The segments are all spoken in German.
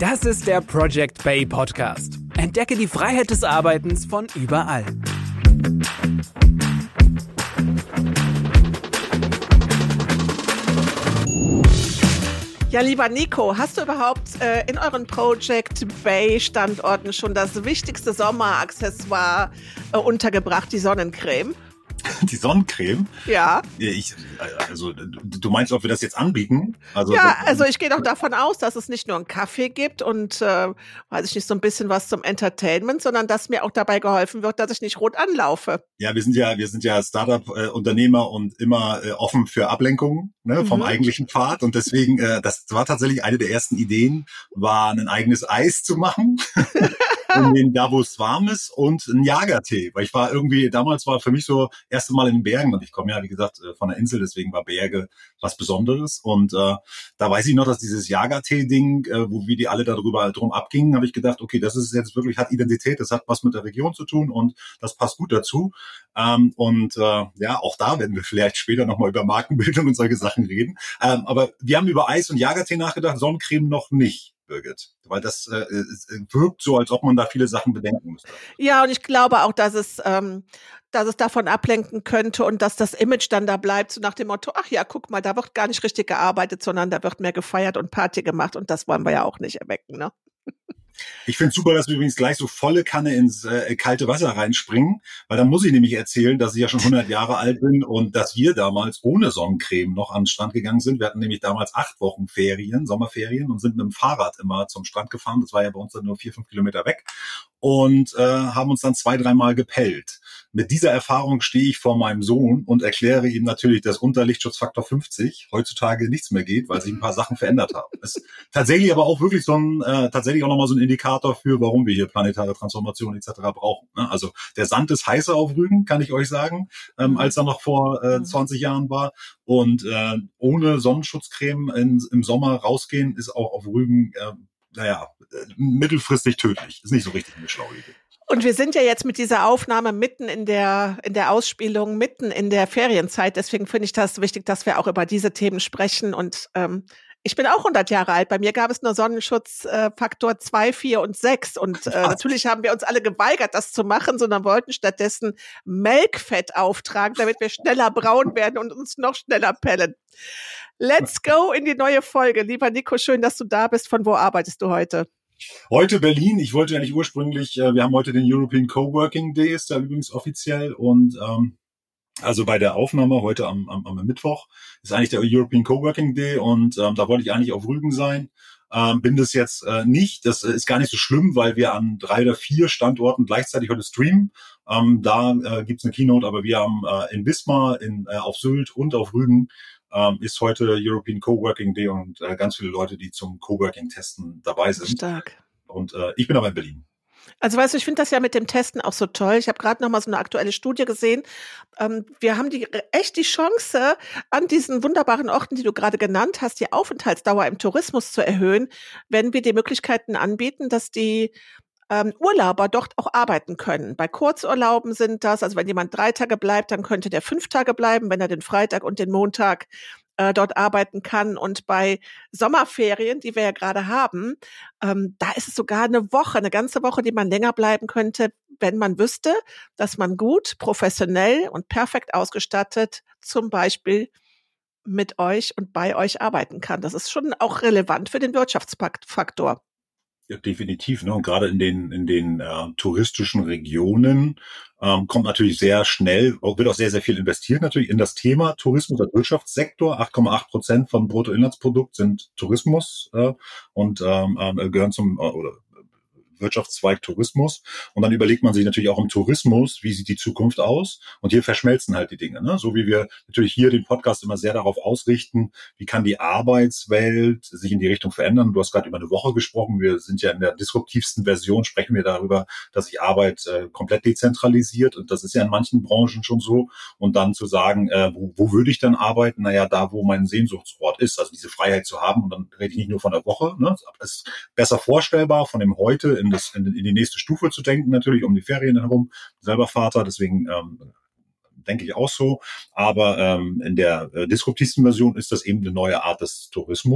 Das ist der Project Bay Podcast. Entdecke die Freiheit des Arbeitens von überall. Ja, lieber Nico, hast du überhaupt in euren Project Bay Standorten schon das wichtigste Sommeraccessoire untergebracht, die Sonnencreme? Die Sonnencreme? Ja. Also du meinst, ob wir das jetzt anbieten? Also ich gehe doch davon aus, dass es nicht nur einen Kaffee gibt und, weiß ich nicht, so ein bisschen was zum Entertainment, sondern dass mir auch dabei geholfen wird, dass ich nicht rot anlaufe. Ja, wir sind ja Startup-Unternehmer und immer offen für Ablenkungen, ne, vom eigentlichen Pfad. Und deswegen, das war tatsächlich eine der ersten Ideen, war ein eigenes Eis zu machen. Da, wo es warm ist, und ein Jagertee. Weil damals war für mich so erste Mal in den Bergen, und ich komme ja, wie gesagt, von der Insel, deswegen war Berge was Besonderes. Und da weiß ich noch, dass dieses Jagertee-Ding, wo wir die alle drum abgingen, habe ich gedacht, okay, das ist jetzt wirklich, hat Identität, das hat was mit der Region zu tun und das passt gut dazu. Auch da werden wir vielleicht später nochmal über Markenbildung und solche Sachen reden. Aber wir haben über Eis und Jagertee nachgedacht, Sonnencreme noch nicht. Birgit, weil das wirkt so, als ob man da viele Sachen bedenken müsste. Ja, und ich glaube auch, dass es davon ablenken könnte und dass das Image dann da bleibt, so nach dem Motto, ach ja, guck mal, da wird gar nicht richtig gearbeitet, sondern da wird mehr gefeiert und Party gemacht, und das wollen wir ja auch nicht erwecken, ne? Ich finde super, dass wir übrigens gleich so volle Kanne ins kalte Wasser reinspringen, weil dann muss ich nämlich erzählen, dass ich ja schon 100 Jahre alt bin und dass wir damals ohne Sonnencreme noch an den Strand gegangen sind. Wir hatten nämlich damals 8 Wochen Sommerferien, und sind mit dem Fahrrad immer zum Strand gefahren. Das war ja bei uns dann nur 4-5 Kilometer weg, und haben uns dann 2-3 Mal gepellt. Mit dieser Erfahrung stehe ich vor meinem Sohn und erkläre ihm natürlich, dass unter Lichtschutzfaktor 50 heutzutage nichts mehr geht, weil sich ein paar Sachen verändert haben. Das ist tatsächlich aber auch wirklich tatsächlich auch nochmal so ein Indikator für, warum wir hier planetare Transformation etc. brauchen. Also der Sand ist heißer auf Rügen, kann ich euch sagen, als er noch vor 20 Jahren war. Und ohne Sonnenschutzcreme im Sommer rausgehen ist auch auf Rügen mittelfristig tödlich. Ist nicht so richtig eine schlaue Idee. Und wir sind ja jetzt mit dieser Aufnahme mitten in der Ausspielung, mitten in der Ferienzeit. Deswegen finde ich das wichtig, dass wir auch über diese Themen sprechen. Und ich bin auch 100 Jahre alt. Bei mir gab es nur Sonnenschutzfaktor 2, 4 und 6. Und natürlich haben wir uns alle geweigert, das zu machen, sondern wollten stattdessen Melkfett auftragen, damit wir schneller braun werden und uns noch schneller pellen. Let's go in die neue Folge. Lieber Nico, schön, dass du da bist. Von wo arbeitest du heute? Heute Berlin. Ich wollte ja nicht ursprünglich, wir haben heute den European Coworking Day, ist da übrigens offiziell, und also bei der Aufnahme heute am Mittwoch ist eigentlich der European Coworking Day, und da wollte ich eigentlich auf Rügen sein. Bin das jetzt nicht. Das ist gar nicht so schlimm, weil wir an 3 oder 4 Standorten gleichzeitig heute streamen. Gibt's eine Keynote, aber wir haben in Wismar, auf Sylt und auf Rügen ist heute European Coworking Day, und ganz viele Leute, die zum Coworking-Testen dabei sind. Stark. Und ich bin aber in Berlin. Also weißt du, ich finde das ja mit dem Testen auch so toll. Ich habe gerade noch mal so eine aktuelle Studie gesehen. Wir haben echt die Chance, an diesen wunderbaren Orten, die du gerade genannt hast, die Aufenthaltsdauer im Tourismus zu erhöhen, wenn wir die Möglichkeiten anbieten, dass die Urlauber dort auch arbeiten können. Bei Kurzurlauben sind das, also wenn jemand 3 Tage bleibt, dann könnte der 5 Tage bleiben, wenn er den Freitag und den Montag dort arbeiten kann. Und bei Sommerferien, die wir ja gerade haben, da ist es sogar eine ganze Woche, die man länger bleiben könnte, wenn man wüsste, dass man gut, professionell und perfekt ausgestattet zum Beispiel mit euch und bei euch arbeiten kann. Das ist schon auch relevant für den Wirtschaftsfaktor. Ja, definitiv, ne? Und gerade in den touristischen Regionen kommt natürlich sehr schnell, wird auch sehr, sehr viel investiert natürlich in das Thema Tourismus als Wirtschaftssektor. 8,8% von Bruttoinlandsprodukt sind Tourismus und gehören zum Wirtschaftszweig Tourismus. Und dann überlegt man sich natürlich auch im Tourismus, wie sieht die Zukunft aus? Und hier verschmelzen halt die Dinge, ne? So wie wir natürlich hier den Podcast immer sehr darauf ausrichten, wie kann die Arbeitswelt sich in die Richtung verändern? Du hast gerade über eine Woche gesprochen. Wir sind ja in der disruptivsten Version, sprechen wir darüber, dass sich Arbeit komplett dezentralisiert. Und das ist ja in manchen Branchen schon so. Und dann zu sagen, wo würde ich dann arbeiten? Naja, da, wo mein Sehnsuchtsort ist. Also diese Freiheit zu haben. Und dann rede ich nicht nur von der Woche, ne? Es ist besser vorstellbar, von dem Heute in die nächste Stufe zu denken, natürlich um die Ferien herum. Selber Vater, deswegen denke ich auch so. Aber in der disruptivsten Version ist das eben eine neue Art des Tourismus.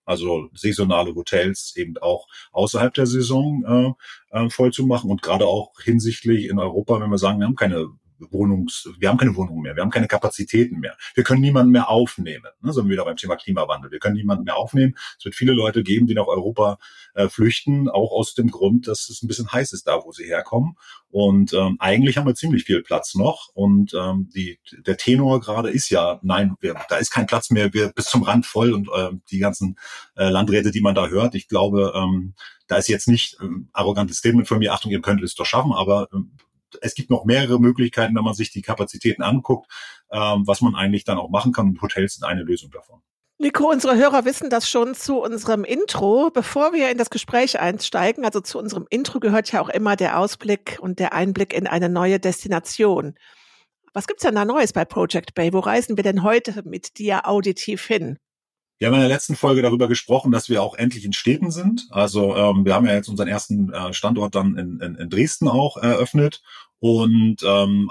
Also saisonale Hotels eben auch außerhalb der Saison voll zu machen und gerade auch hinsichtlich in Europa, wenn wir sagen, wir haben keine Wohnungen mehr, wir haben keine Kapazitäten mehr. Wir können niemanden mehr aufnehmen. Ne? Sind wir wieder beim Thema Klimawandel. Wir können niemanden mehr aufnehmen. Es wird viele Leute geben, die nach Europa flüchten, auch aus dem Grund, dass es ein bisschen heiß ist da, wo sie herkommen. Und eigentlich haben wir ziemlich viel Platz noch. Und der Tenor gerade ist ja, nein, da ist kein Platz mehr, wir bis zum Rand voll und die ganzen Landräte, die man da hört. Ich glaube, da ist jetzt nicht arrogantes Statement von mir, Achtung, ihr könnt es doch schaffen, aber es gibt noch mehrere Möglichkeiten, wenn man sich die Kapazitäten anguckt, was man eigentlich dann auch machen kann. Und Hotels sind eine Lösung davon. Nico, unsere Hörer wissen das schon zu unserem Intro. Bevor wir in das Gespräch einsteigen, also zu unserem Intro gehört ja auch immer der Ausblick und der Einblick in eine neue Destination. Was gibt's denn da Neues bei Project Bay? Wo reisen wir denn heute mit dir auditiv hin? Wir haben in der letzten Folge darüber gesprochen, dass wir auch endlich in Städten sind. Also wir haben ja jetzt unseren ersten Standort dann in Dresden auch eröffnet und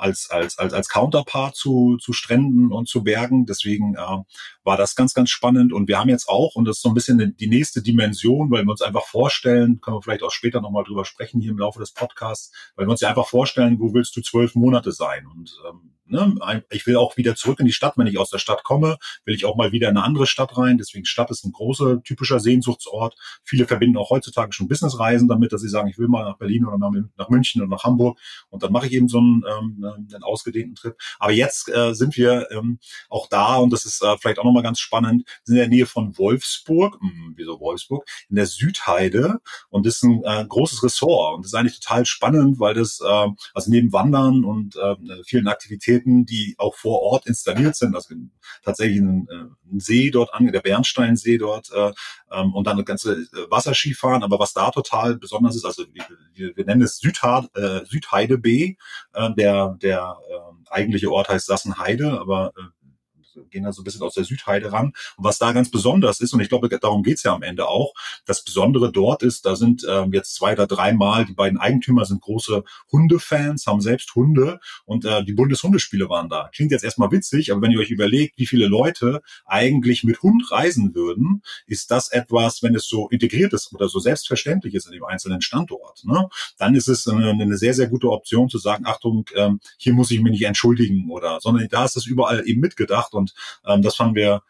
als Counterpart zu Stränden und zu Bergen. Deswegen war das ganz, ganz spannend. Und wir haben jetzt auch, und das ist so ein bisschen die nächste Dimension, weil wir uns einfach vorstellen, können wir vielleicht auch später nochmal drüber sprechen hier im Laufe des Podcasts, weil wir uns ja einfach vorstellen, wo willst du 12 Monate sein? Und ich will auch wieder zurück in die Stadt. Wenn ich aus der Stadt komme, will ich auch mal wieder in eine andere Stadt rein. Deswegen Stadt ist ein großer, typischer Sehnsuchtsort. Viele verbinden auch heutzutage schon Businessreisen damit, dass sie sagen, ich will mal nach Berlin oder nach München oder nach Hamburg. Und dann mache ich eben so einen ausgedehnten Trip. Aber jetzt sind wir auch da, und das ist vielleicht auch nochmal ganz spannend, sind in der Nähe von Wolfsburg. Wieso Wolfsburg? In der Südheide. Und das ist ein großes Ressort. Und das ist eigentlich total spannend, weil das also neben Wandern und vielen Aktivitäten, die auch vor Ort installiert sind, also tatsächlich ein See dort der Bernsteinsee dort, und dann das ganze Wasserskifahren. Aber was da total besonders ist, also wir nennen es Südheide-B, der eigentliche Ort heißt Sassenheide, aber gehen da so ein bisschen aus der Südheide ran. Und was da ganz besonders ist, und ich glaube, darum geht's ja am Ende auch, das Besondere dort ist, da sind jetzt 2 oder 3 Mal, die beiden Eigentümer sind große Hundefans, haben selbst Hunde, und die Bundeshundespiele waren da. Klingt jetzt erstmal witzig, aber wenn ihr euch überlegt, wie viele Leute eigentlich mit Hund reisen würden, ist das etwas, wenn es so integriert ist oder so selbstverständlich ist in dem einzelnen Standort, ne? Dann ist es eine sehr, sehr gute Option zu sagen, Achtung, hier muss ich mich nicht entschuldigen sondern da ist es überall eben mitgedacht. Und das fanden wir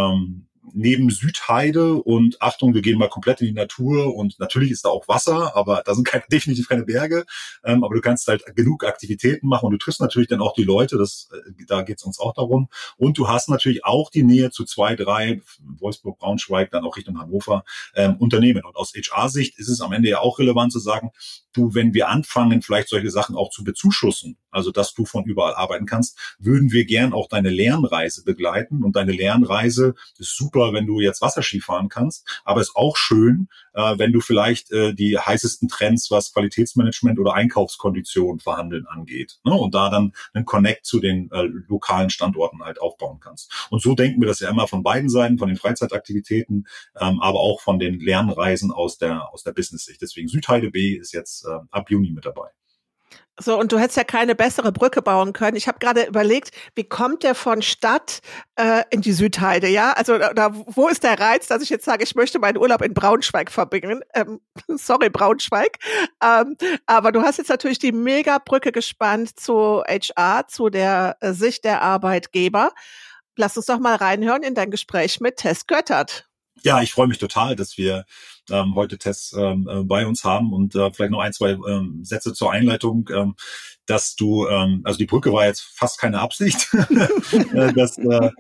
neben Südheide, und Achtung, wir gehen mal komplett in die Natur, und natürlich ist da auch Wasser, aber da sind definitiv keine Berge, aber du kannst halt genug Aktivitäten machen, und du triffst natürlich dann auch die Leute, da geht es uns auch darum, und du hast natürlich auch die Nähe zu 2, 3, Wolfsburg, Braunschweig, dann auch Richtung Hannover, Unternehmen. Und aus HR-Sicht ist es am Ende ja auch relevant zu sagen, wenn wir anfangen, vielleicht solche Sachen auch zu bezuschussen, also dass du von überall arbeiten kannst, würden wir gern auch deine Lernreise begleiten, und deine Lernreise ist super, wenn du jetzt Wasserski fahren kannst, aber ist auch schön, wenn du vielleicht die heißesten Trends, was Qualitätsmanagement oder Einkaufskonditionen verhandeln angeht, ne? Und da dann einen Connect zu den lokalen Standorten halt aufbauen kannst. Und so denken wir das ja immer von beiden Seiten, von den Freizeitaktivitäten, aber auch von den Lernreisen aus der Business-Sicht. Deswegen Südheide B ist jetzt ab Juni mit dabei. So, und du hättest ja keine bessere Brücke bauen können. Ich habe gerade überlegt, wie kommt der von Stadt in die Südheide, ja? Also wo ist der Reiz, dass ich jetzt sage, ich möchte meinen Urlaub in Braunschweig verbringen? Sorry, Braunschweig. Aber du hast jetzt natürlich die Mega-Brücke gespannt zu HR, zu der Sicht der Arbeitgeber. Lass uns doch mal reinhören in dein Gespräch mit Tess Göttert. Ja, ich freue mich total, dass wir heute Tess bei uns haben, und vielleicht noch 1, 2 Sätze zur Einleitung, dass du, also die Brücke war jetzt fast keine Absicht, das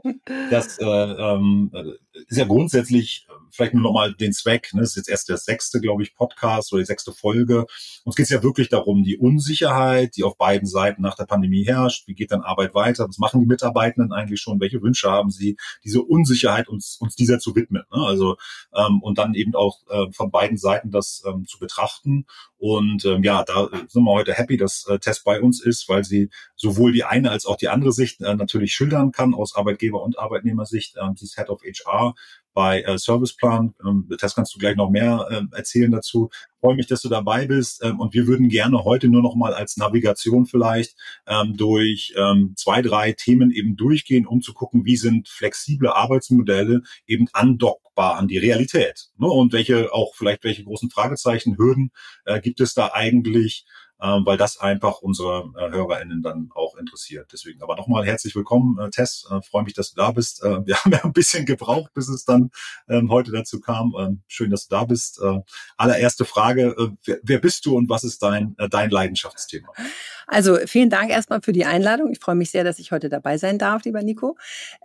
ist ja grundsätzlich vielleicht nur nochmal den Zweck, ne? Das ist jetzt erst der 6., glaube ich, Podcast oder die 6. Folge. Uns geht es ja wirklich darum, die Unsicherheit, die auf beiden Seiten nach der Pandemie herrscht. Wie geht dann Arbeit weiter? Was machen die Mitarbeitenden eigentlich schon? Welche Wünsche haben sie? Diese Unsicherheit, uns dieser zu widmen, ne? Also und dann eben auch von beiden Seiten das zu betrachten. Und da sind wir heute happy, dass Tess bei uns ist, weil sie sowohl die eine als auch die andere Sicht natürlich schildern kann aus Arbeitgeber- und Arbeitnehmersicht. Sie ist Head of HR bei Serviceplan. Das kannst du gleich noch mehr erzählen dazu. Freue mich, dass du dabei bist. Und wir würden gerne heute nur noch mal als Navigation vielleicht durch 2, 3 Themen eben durchgehen, um zu gucken, wie sind flexible Arbeitsmodelle eben andockbar an die Realität. Ne? Und welche großen Fragezeichen, Hürden gibt es da eigentlich, weil das einfach unsere HörerInnen dann auch interessiert. Deswegen aber nochmal herzlich willkommen, Tess. Freue mich, dass du da bist. Wir haben ja ein bisschen gebraucht, bis es dann heute dazu kam. Schön, dass du da bist. Allererste Frage, wer bist du und was ist dein Leidenschaftsthema? Also vielen Dank erstmal für die Einladung. Ich freue mich sehr, dass ich heute dabei sein darf, lieber Nico.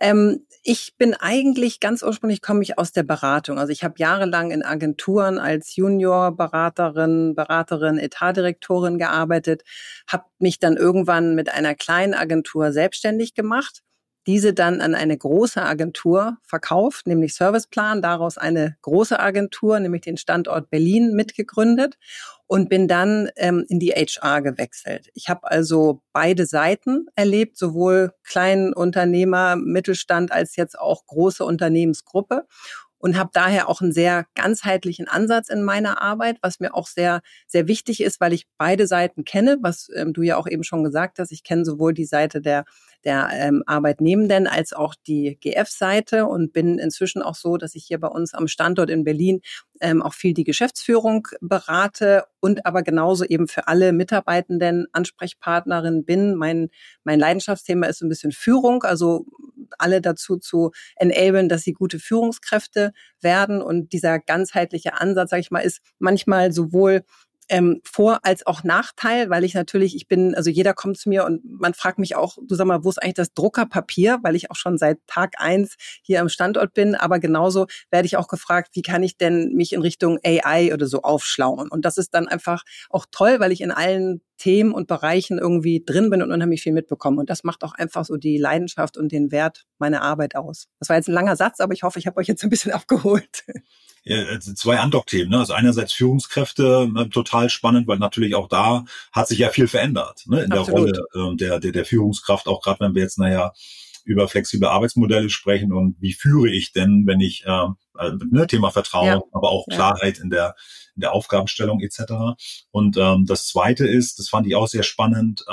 Ich bin eigentlich ganz ursprünglich, komme ich aus der Beratung. Also ich habe jahrelang in Agenturen als Junior-Beraterin, Etatdirektorin gearbeitet, habe mich dann irgendwann mit einer kleinen Agentur selbstständig gemacht, diese dann an eine große Agentur verkauft, nämlich Serviceplan, daraus eine große Agentur, nämlich den Standort Berlin, mitgegründet und bin dann in die HR gewechselt. Ich habe also beide Seiten erlebt, sowohl Kleinunternehmer, Mittelstand als jetzt auch große Unternehmensgruppe. Und habe daher auch einen sehr ganzheitlichen Ansatz in meiner Arbeit, was mir auch sehr, sehr wichtig ist, weil ich beide Seiten kenne, was du ja auch eben schon gesagt hast. Ich kenne sowohl die Seite der Arbeitnehmenden als auch die GF-Seite und bin inzwischen auch so, dass ich hier bei uns am Standort in Berlin auch viel die Geschäftsführung berate und aber genauso eben für alle Mitarbeitenden Ansprechpartnerin bin. Mein Leidenschaftsthema ist so ein bisschen Führung, also alle dazu zu enablen, dass sie gute Führungskräfte werden. Und dieser ganzheitliche Ansatz, sage ich mal, ist manchmal sowohl Vor- als auch Nachteil, weil also jeder kommt zu mir und man fragt mich auch, du sag mal, wo ist eigentlich das Druckerpapier, weil ich auch schon seit Tag 1 hier am Standort bin, aber genauso werde ich auch gefragt, wie kann ich denn mich in Richtung AI oder so aufschlauen? Und das ist dann einfach auch toll, weil ich in allen Themen und Bereichen irgendwie drin bin und unheimlich viel mitbekomme. Und das macht auch einfach so die Leidenschaft und den Wert meiner Arbeit aus. Das war jetzt ein langer Satz, aber ich hoffe, ich habe euch jetzt ein bisschen abgeholt. Ja, 2 Andockthemen, ne? Also einerseits Führungskräfte, total spannend, weil natürlich auch da hat sich ja viel verändert, ne? In Absolut. der Rolle der Führungskraft, auch gerade wenn wir jetzt über flexible Arbeitsmodelle sprechen und wie führe ich denn, wenn ich Thema Vertrauen, ja, aber auch Klarheit in der Aufgabenstellung etc. Und das Zweite ist, das fand ich auch sehr spannend,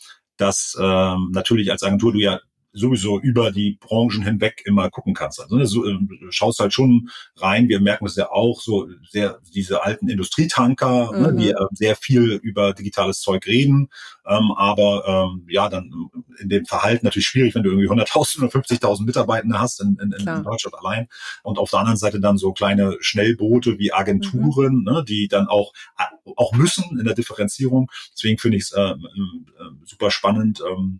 dass natürlich als Agentur du ja sowieso über die Branchen hinweg immer gucken kannst. Also du schaust halt schon rein, wir merken es ja auch, so sehr diese alten Industrietanker, die sehr viel über digitales Zeug reden, aber dann in dem Verhalten natürlich schwierig, wenn du irgendwie 100.000 oder 50.000 Mitarbeitende hast in Deutschland allein und auf der anderen Seite dann so kleine Schnellboote wie Agenturen, die dann auch müssen in der Differenzierung. Deswegen finde ich es super spannend,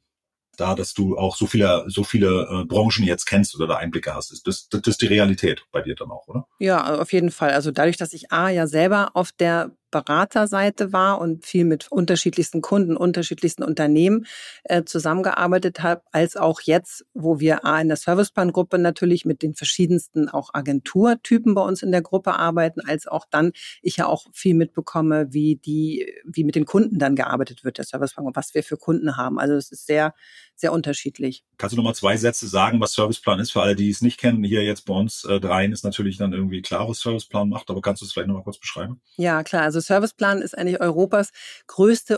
dass du auch so viele Branchen jetzt kennst oder da Einblicke hast. Das ist die Realität bei dir dann auch, oder? Ja, auf jeden Fall. Also dadurch, dass ich ja selber auf der Beraterseite war und viel mit unterschiedlichsten Kunden, unterschiedlichsten Unternehmen zusammengearbeitet habe, als auch jetzt, wo wir in der Serviceplan-Gruppe natürlich mit den verschiedensten auch Agenturtypen bei uns in der Gruppe arbeiten, als auch dann ich ja auch viel mitbekomme, wie mit den Kunden dann gearbeitet wird, der Serviceplan und was wir für Kunden haben. Also es ist sehr, sehr unterschiedlich. Kannst du noch mal 2 Sätze sagen, was Serviceplan ist? Für alle, die es nicht kennen, hier jetzt bei uns dreien ist natürlich dann irgendwie klar, was Serviceplan macht, aber kannst du es vielleicht noch mal kurz beschreiben? Ja, klar. Also Serviceplan ist eigentlich Europas größte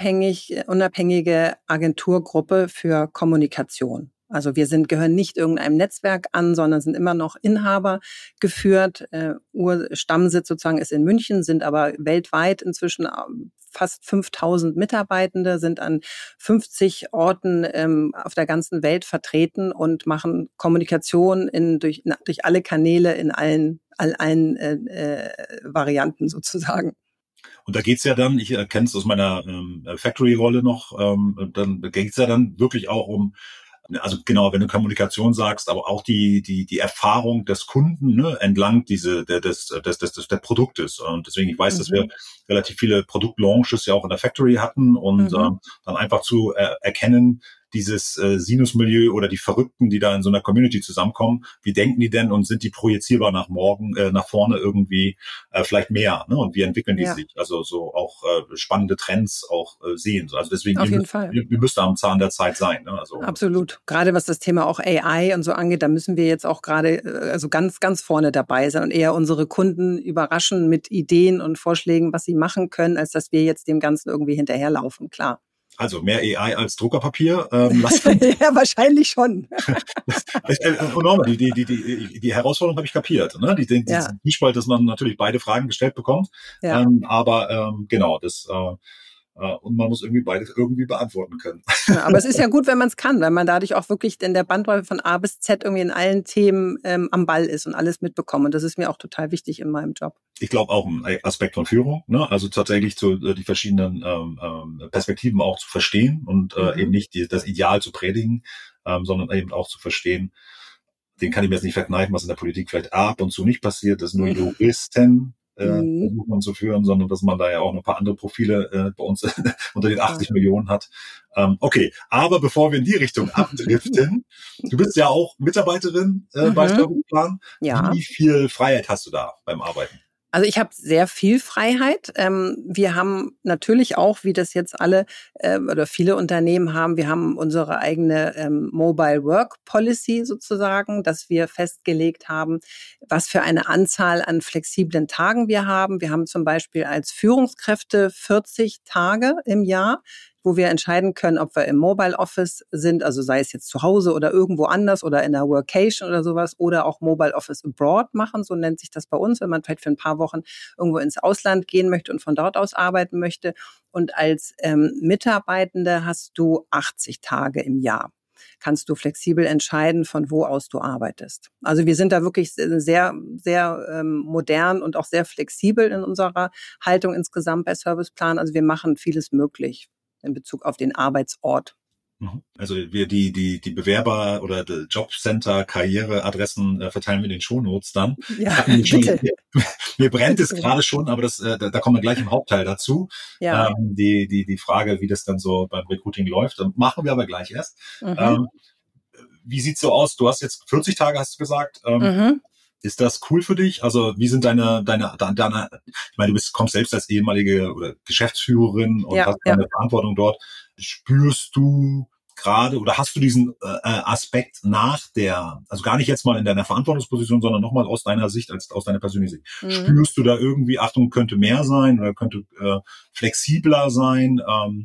unabhängige Agenturgruppe für Kommunikation. Also wir gehören nicht irgendeinem Netzwerk an, sondern sind immer noch Inhaber geführt. Urstammsitz sozusagen ist in München, sind aber weltweit inzwischen fast 5.000 Mitarbeitende, sind an 50 Orten auf der ganzen Welt vertreten und machen Kommunikation durch alle Kanäle in allen Varianten sozusagen. Und da geht's ja dann, ich kenne es aus meiner Factory-Rolle noch, dann geht's ja dann wirklich auch um, also genau, wenn du Kommunikation sagst, aber auch die Erfahrung des Kunden, entlang des Produktes. Und deswegen, ich weiß, dass wir relativ viele Produktlaunches ja auch in der Factory hatten und dann einfach zu erkennen, dieses Sinusmilieu oder die Verrückten, die da in so einer Community zusammenkommen, wie denken die denn und sind die projizierbar nach nach vorne irgendwie vielleicht mehr, ne? Und wie entwickeln die sich? Also so auch spannende Trends auch sehen. Also deswegen, auf jeden Fall. Wir müssen am Zahn der Zeit sein. Ne? Also, absolut. Gerade was das Thema auch AI und so angeht, da müssen wir jetzt auch gerade also ganz, ganz vorne dabei sein und eher unsere Kunden überraschen mit Ideen und Vorschlägen, was sie machen können, als dass wir jetzt dem Ganzen irgendwie hinterherlaufen, klar. Also mehr AI als Druckerpapier. Ja, wahrscheinlich schon. Die Herausforderung habe ich kapiert. Ne? Die Zwiespalt, dass man natürlich beide Fragen gestellt bekommt. Ja. Genau, das und man muss irgendwie beides irgendwie beantworten können. Ja, aber es ist ja gut, wenn man es kann, weil man dadurch auch wirklich in der Bandbreite von A bis Z irgendwie in allen Themen am Ball ist und alles mitbekommt. Und das ist mir auch total wichtig in meinem Job. Ich glaube auch ein Aspekt von Führung, ne? Also tatsächlich die verschiedenen Perspektiven auch zu verstehen und eben nicht das Ideal zu predigen, sondern eben auch zu verstehen. Den kann ich mir jetzt nicht verkneifen, was in der Politik vielleicht ab und zu nicht passiert, dass nur Juristen versuchen zu führen, sondern dass man da ja auch noch ein paar andere Profile bei uns unter den 80 Millionen hat. Okay, aber bevor wir in die Richtung abdriften, du bist ja auch Mitarbeiterin bei Serviceplan. Ja. Wie viel Freiheit hast du da beim Arbeiten? Also ich habe sehr viel Freiheit. Wir haben natürlich auch, wie das jetzt alle oder viele Unternehmen haben, wir haben unsere eigene Mobile Work Policy sozusagen, dass wir festgelegt haben, was für eine Anzahl an flexiblen Tagen wir haben. Wir haben zum Beispiel als Führungskräfte 40 Tage im Jahr, wo wir entscheiden können, ob wir im Mobile Office sind, also sei es jetzt zu Hause oder irgendwo anders oder in einer Workation oder sowas oder auch Mobile Office Abroad machen, so nennt sich das bei uns, wenn man vielleicht für ein paar Wochen irgendwo ins Ausland gehen möchte und von dort aus arbeiten möchte. Und als Mitarbeitende hast du 80 Tage im Jahr. Kannst du flexibel entscheiden, von wo aus du arbeitest. Also wir sind da wirklich sehr, sehr modern und auch sehr flexibel in unserer Haltung insgesamt bei Serviceplan. Also wir machen vieles möglich in Bezug auf den Arbeitsort. Also wir die Bewerber oder die Jobcenter, Karriereadressen verteilen wir in den Shownotes dann. Ja, bitte. Mir brennt es gerade schon, aber da kommen wir gleich im Hauptteil dazu. Ja. Die Frage, wie das dann so beim Recruiting läuft, machen wir aber gleich erst. Wie sieht's so aus? Du hast jetzt 40 Tage, hast du gesagt. Ist das cool für dich? Also wie sind deine ich meine, kommst selbst als ehemalige oder Geschäftsführerin und hast deine Verantwortung dort. Spürst du gerade oder hast du diesen Aspekt also gar nicht jetzt mal in deiner Verantwortungsposition, sondern nochmal aus deiner Sicht, aus deiner persönlichen Sicht. Spürst du da irgendwie, Achtung, könnte mehr sein oder könnte flexibler sein?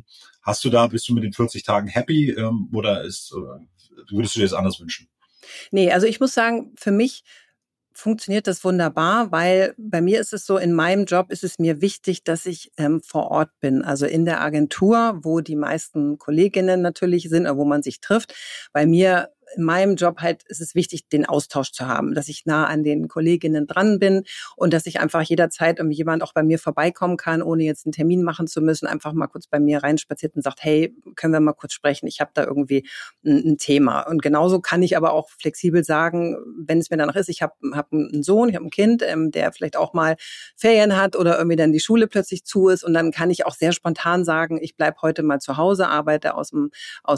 Bist du mit den 40 Tagen happy oder würdest du dir das anders wünschen? Nee, also ich muss sagen, für mich funktioniert das wunderbar, weil bei mir ist es so, in meinem Job ist es mir wichtig, dass ich vor Ort bin, also in der Agentur, wo die meisten Kolleginnen natürlich sind, oder wo man sich trifft. Bei mir in meinem Job halt ist es wichtig, den Austausch zu haben, dass ich nah an den Kolleginnen dran bin und dass ich einfach jederzeit irgendwie jemand auch bei mir vorbeikommen kann, ohne jetzt einen Termin machen zu müssen, einfach mal kurz bei mir reinspaziert und sagt, hey, können wir mal kurz sprechen? Ich habe da irgendwie ein Thema. Und genauso kann ich aber auch flexibel sagen, wenn es mir danach ist, ich habe einen Sohn, ich habe ein Kind, der vielleicht auch mal Ferien hat oder irgendwie dann die Schule plötzlich zu ist und dann kann ich auch sehr spontan sagen, ich bleib heute mal zu Hause, arbeite aus dem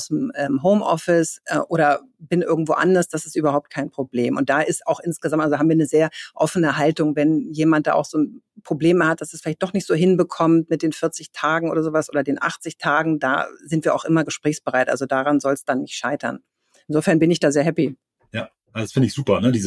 Homeoffice oder bin irgendwo anders, das ist überhaupt kein Problem. Und da ist auch insgesamt, also haben wir eine sehr offene Haltung, wenn jemand da auch so Probleme hat, dass es vielleicht doch nicht so hinbekommt mit den 40 Tagen oder sowas oder den 80 Tagen, da sind wir auch immer gesprächsbereit. Also daran soll es dann nicht scheitern. Insofern bin ich da sehr happy. Ja, das finde ich super, ne?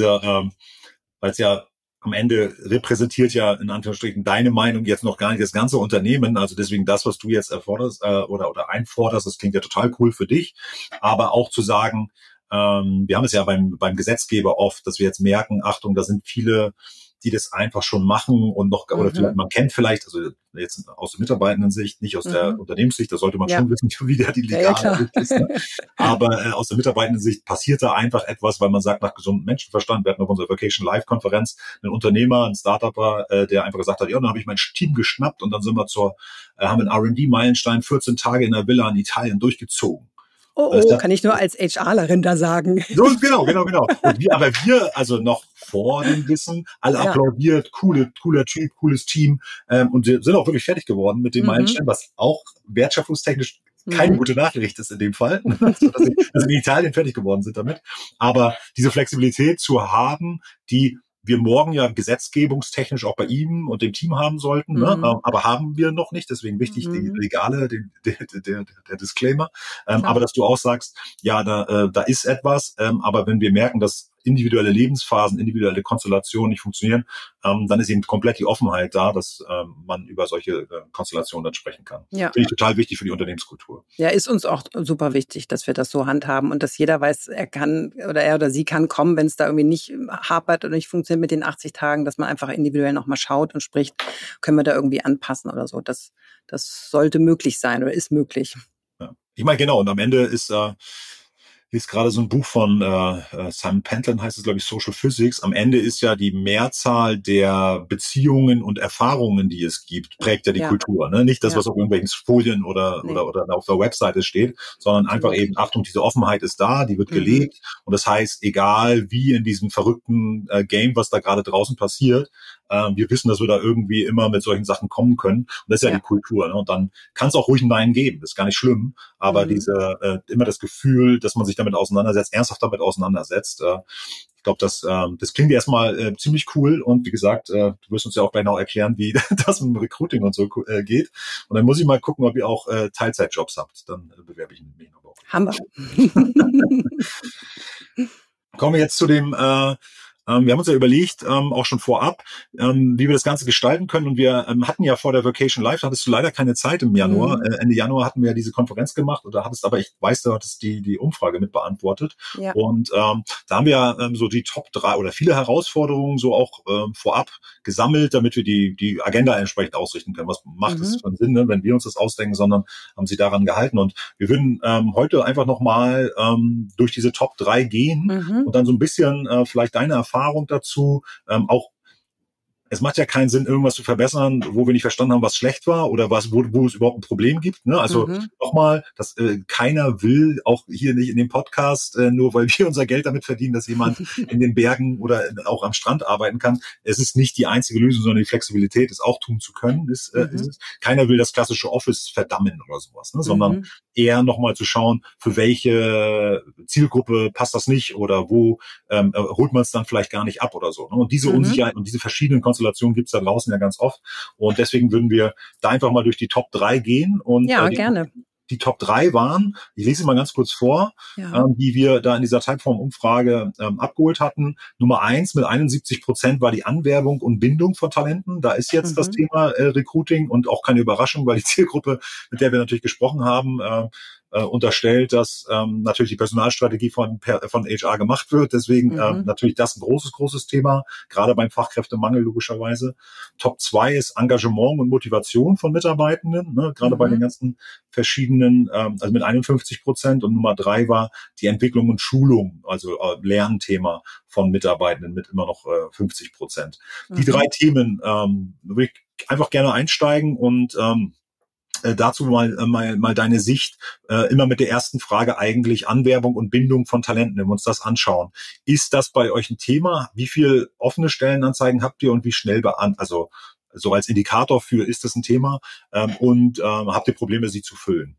Weil es ja am Ende repräsentiert ja in Anführungsstrichen deine Meinung jetzt noch gar nicht das ganze Unternehmen. Also deswegen das, was du jetzt erforderst oder einforderst, das klingt ja total cool für dich. Aber auch zu sagen, wir haben es ja beim Gesetzgeber oft, dass wir jetzt merken, Achtung, da sind viele, die das einfach schon machen und noch, oder man kennt vielleicht, also jetzt aus der Mitarbeitenden-Sicht, nicht aus der Unternehmenssicht, da sollte man schon wissen, wie der die legale Sicht ist. Ne? Aber aus der Mitarbeitenden-Sicht passiert da einfach etwas, weil man sagt, nach gesundem Menschenverstand, wir hatten auf unserer Vacation Live-Konferenz einen Unternehmer, einen Startupper, der einfach gesagt hat, ja, dann habe ich mein Team geschnappt und dann sind wir haben einen R&D-Meilenstein 14 Tage in der Villa in Italien durchgezogen. Kann ich nur als HRlerin da sagen. So, genau. Und wir, also noch vor dem Wissen, alle applaudiert, cooler Typ, cooles Team und sind auch wirklich fertig geworden mit dem Meilenstein, was auch wertschöpfungstechnisch keine gute Nachricht ist in dem Fall, dass sie in Italien fertig geworden sind damit. Aber diese Flexibilität zu haben, die wir morgen ja gesetzgebungstechnisch auch bei ihm und dem Team haben sollten, ne? Aber haben wir noch nicht. Deswegen wichtig die legale, der Disclaimer. Aber dass du auch sagst, ja, da ist etwas. Aber wenn wir merken, dass individuelle Lebensphasen, individuelle Konstellationen nicht funktionieren, dann ist eben komplett die Offenheit da, dass man über solche Konstellationen dann sprechen kann. Ja. Finde ich total wichtig für die Unternehmenskultur. Ja, ist uns auch super wichtig, dass wir das so handhaben und dass jeder weiß, er oder sie kann kommen, wenn es da irgendwie nicht hapert oder nicht funktioniert mit den 80 Tagen, dass man einfach individuell nochmal schaut und spricht, können wir da irgendwie anpassen oder so. Das sollte möglich sein oder ist möglich. Ja. Ich meine, genau, und am Ende ist gerade so ein Buch von Simon Pentland, heißt es, glaube ich, Social Physics. Am Ende ist ja die Mehrzahl der Beziehungen und Erfahrungen, die es gibt, prägt ja die Kultur. Ne? Nicht das, was auf irgendwelchen Folien oder auf der Webseite steht, sondern einfach eben, Achtung, diese Offenheit ist da, die wird gelebt. Und das heißt, egal wie in diesem verrückten Game, was da gerade draußen passiert, wir wissen, dass wir da irgendwie immer mit solchen Sachen kommen können. Und das ist ja die Kultur. Ne? Und dann kann es auch ruhig ein Nein geben. Das ist gar nicht schlimm. Aber immer das Gefühl, dass man sich damit auseinandersetzt, ernsthaft damit auseinandersetzt. Ich glaube, das klingt erstmal ziemlich cool. Und wie gesagt, du wirst uns ja auch gleich noch erklären, wie das mit dem Recruiting und so geht. Und dann muss ich mal gucken, ob ihr auch Teilzeitjobs habt. Dann bewerbe ich mich noch. Haben wir. Kommen wir jetzt zu dem wir haben uns ja überlegt, auch schon vorab, wie wir das Ganze gestalten können. Und wir hatten ja vor der Vacation Live, da hattest du leider keine Zeit im Januar. Ende Januar hatten wir ja diese Konferenz gemacht und da hattest aber, ich weiß, du hattest die Umfrage mit beantwortet. Ja. Und da haben wir so die Top 3 oder viele Herausforderungen so auch vorab gesammelt, damit wir die Agenda entsprechend ausrichten können. Was macht es für einen Sinn, ne, wenn wir uns das ausdenken, sondern haben sie daran gehalten. Und wir würden heute einfach nochmal durch diese Top 3 gehen und dann so ein bisschen vielleicht deine Erfahrung dazu, auch es macht ja keinen Sinn, irgendwas zu verbessern, wo wir nicht verstanden haben, was schlecht war oder wo es überhaupt ein Problem gibt. Ne? Also nochmal, dass keiner will, auch hier nicht in dem Podcast, nur weil wir unser Geld damit verdienen, dass jemand in den Bergen oder auch am Strand arbeiten kann. Es ist nicht die einzige Lösung, sondern die Flexibilität, es auch tun zu können. Ist es. Keiner will das klassische Office verdammen oder sowas, ne? Sondern eher nochmal zu schauen, für welche Zielgruppe passt das nicht oder wo holt man es dann vielleicht gar nicht ab oder so. Ne? Und diese Unsicherheit und diese verschiedenen Konstellationen gibt es da draußen ja ganz oft. Und deswegen würden wir da einfach mal durch die Top 3 gehen. Und gerne. Die Top 3 waren, ich lese sie mal ganz kurz vor, die wir da in dieser Typeform-Umfrage abgeholt hatten. Nummer 1 mit 71% war die Anwerbung und Bindung von Talenten. Da ist jetzt das Thema Recruiting und auch keine Überraschung, weil die Zielgruppe, mit der wir natürlich gesprochen haben, unterstellt, dass natürlich die Personalstrategie von HR gemacht wird. Deswegen natürlich das ein großes Thema, gerade beim Fachkräftemangel logischerweise. Top 2 ist Engagement und Motivation von Mitarbeitenden, ne, gerade bei den ganzen verschiedenen, also mit 51%. Und Nummer 3 war die Entwicklung und Schulung, also Lernthema von Mitarbeitenden mit immer noch 50%. Die 3 Themen würde ich einfach gerne einsteigen und dazu mal deine Sicht, immer mit der ersten Frage eigentlich Anwerbung und Bindung von Talenten, wenn wir uns das anschauen. Ist das bei euch ein Thema? Wie viel offene Stellenanzeigen habt ihr und wie schnell also so als Indikator für, ist das ein Thema? Und habt ihr Probleme, sie zu füllen?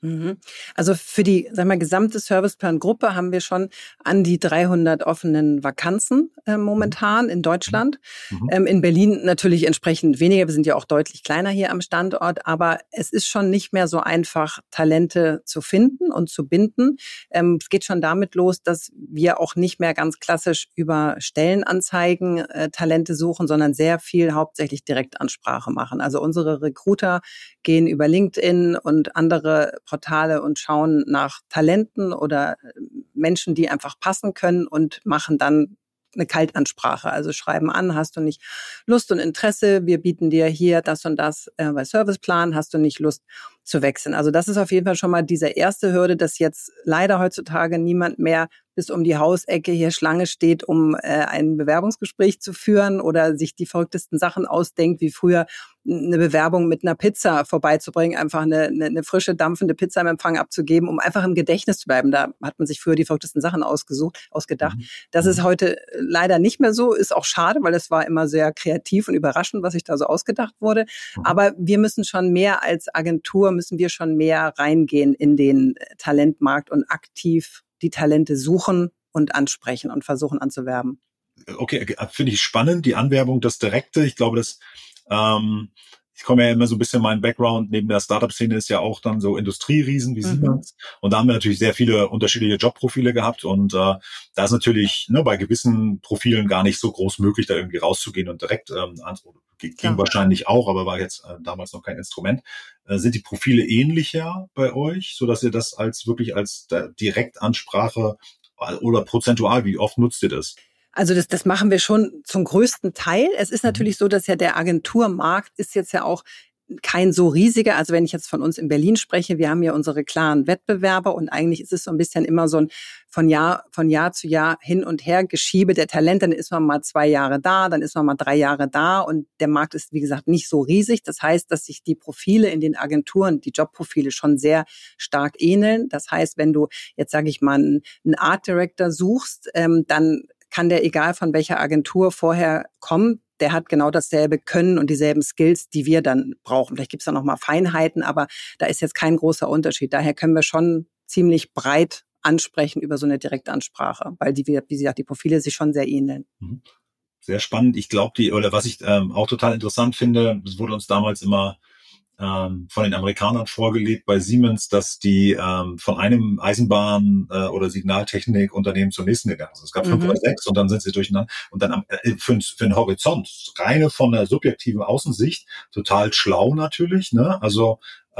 Also für die, gesamte Serviceplan-Gruppe haben wir schon an die 300 offenen Vakanzen momentan in Deutschland. In Berlin natürlich entsprechend weniger. Wir sind ja auch deutlich kleiner hier am Standort, aber es ist schon nicht mehr so einfach, Talente zu finden und zu binden. Es geht schon damit los, dass wir auch nicht mehr ganz klassisch über Stellenanzeigen Talente suchen, sondern sehr viel hauptsächlich Direktansprache machen. Also unsere Recruiter gehen über LinkedIn und andere Portale und schauen nach Talenten oder Menschen, die einfach passen können und machen dann eine Kaltansprache. Also schreiben an, hast du nicht Lust und Interesse, wir bieten dir hier das und das bei Serviceplan, hast du nicht Lust zu wechseln. Also das ist auf jeden Fall schon mal diese erste Hürde, dass jetzt leider heutzutage niemand mehr bis um die Hausecke hier Schlange steht, um ein Bewerbungsgespräch zu führen oder sich die verrücktesten Sachen ausdenkt, wie früher eine Bewerbung mit einer Pizza vorbeizubringen, einfach eine frische, dampfende Pizza im Empfang abzugeben, um einfach im Gedächtnis zu bleiben. Da hat man sich früher die verrücktesten Sachen ausgedacht. Das ist heute leider nicht mehr so, ist auch schade, weil es war immer sehr kreativ und überraschend, was sich da so ausgedacht wurde. Aber wir müssen schon mehr als Agentur, müssen wir schon mehr reingehen in den Talentmarkt und aktiv die Talente suchen und ansprechen und versuchen anzuwerben. Okay, finde ich spannend, die Anwerbung, das Direkte. Ich glaube, ich komme ja immer so ein bisschen, mein Background neben der Startup-Szene ist ja auch dann so Industrieriesen wie Siemens. Und da haben wir natürlich sehr viele unterschiedliche Jobprofile gehabt. Und da ist natürlich bei gewissen Profilen gar nicht so groß möglich, da irgendwie rauszugehen und direkt ging wahrscheinlich auch, aber war jetzt damals noch kein Instrument. Sind die Profile ähnlicher bei euch, sodass ihr das wirklich als Direktansprache oder prozentual, wie oft nutzt ihr das? Also das machen wir schon zum größten Teil. Es ist natürlich so, dass ja der Agenturmarkt ist jetzt ja auch kein so riesiger. Also wenn ich jetzt von uns in Berlin spreche, wir haben ja unsere klaren Wettbewerber und eigentlich ist es so ein bisschen immer so ein von Jahr zu Jahr hin und her Geschiebe der Talente. Dann ist man mal 2 Jahre da, dann ist man mal 3 Jahre da und der Markt ist, wie gesagt, nicht so riesig. Das heißt, dass sich die Profile in den Agenturen, die Jobprofile schon sehr stark ähneln. Das heißt, wenn du jetzt, sage ich mal, einen Art Director suchst, dann kann der, egal von welcher Agentur vorher kommt, der hat genau dasselbe Können und dieselben Skills, die wir dann brauchen. Vielleicht gibt es da noch mal Feinheiten, aber da ist jetzt kein großer Unterschied. Daher können wir schon ziemlich breit ansprechen über so eine Direktansprache, weil wie gesagt, die Profile sich schon sehr ähneln. Sehr spannend. Ich glaube, was ich auch total interessant finde, das wurde uns damals immer von den Amerikanern vorgelebt bei Siemens, dass die von einem Eisenbahn- oder Signaltechnikunternehmen zum nächsten gegangen sind. Es gab 5 oder 6 und dann sind sie durcheinander. Und dann für den Horizont, reine von der subjektiven Außensicht, total schlau natürlich. Ne? Also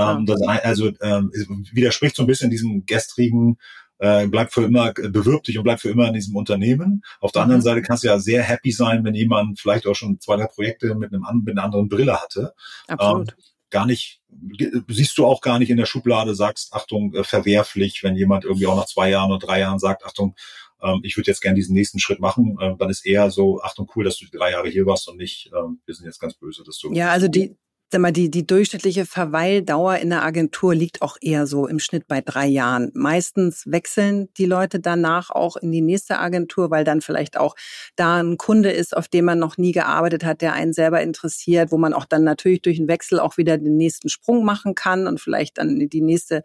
widerspricht so ein bisschen diesem gestrigen bewirb dich und bleib für immer in diesem Unternehmen. Auf der anderen Seite kannst du ja sehr happy sein, wenn jemand vielleicht auch schon 2, 3 Projekte mit einer anderen Brille hatte. Absolut. Siehst du auch gar nicht in der Schublade, sagst, Achtung, verwerflich, wenn jemand irgendwie auch nach 2 Jahren oder 3 Jahren sagt, Achtung, ich würde jetzt gerne diesen nächsten Schritt machen, dann ist eher so, Achtung, cool, dass du 3 Jahre hier warst und nicht, wir sind jetzt ganz böse, dass du... Ja, also die durchschnittliche Verweildauer in der Agentur liegt auch eher so im Schnitt bei 3 Jahren. Meistens wechseln die Leute danach auch in die nächste Agentur, weil dann vielleicht auch da ein Kunde ist, auf dem man noch nie gearbeitet hat, der einen selber interessiert, wo man auch dann natürlich durch einen Wechsel auch wieder den nächsten Sprung machen kann und vielleicht dann die nächste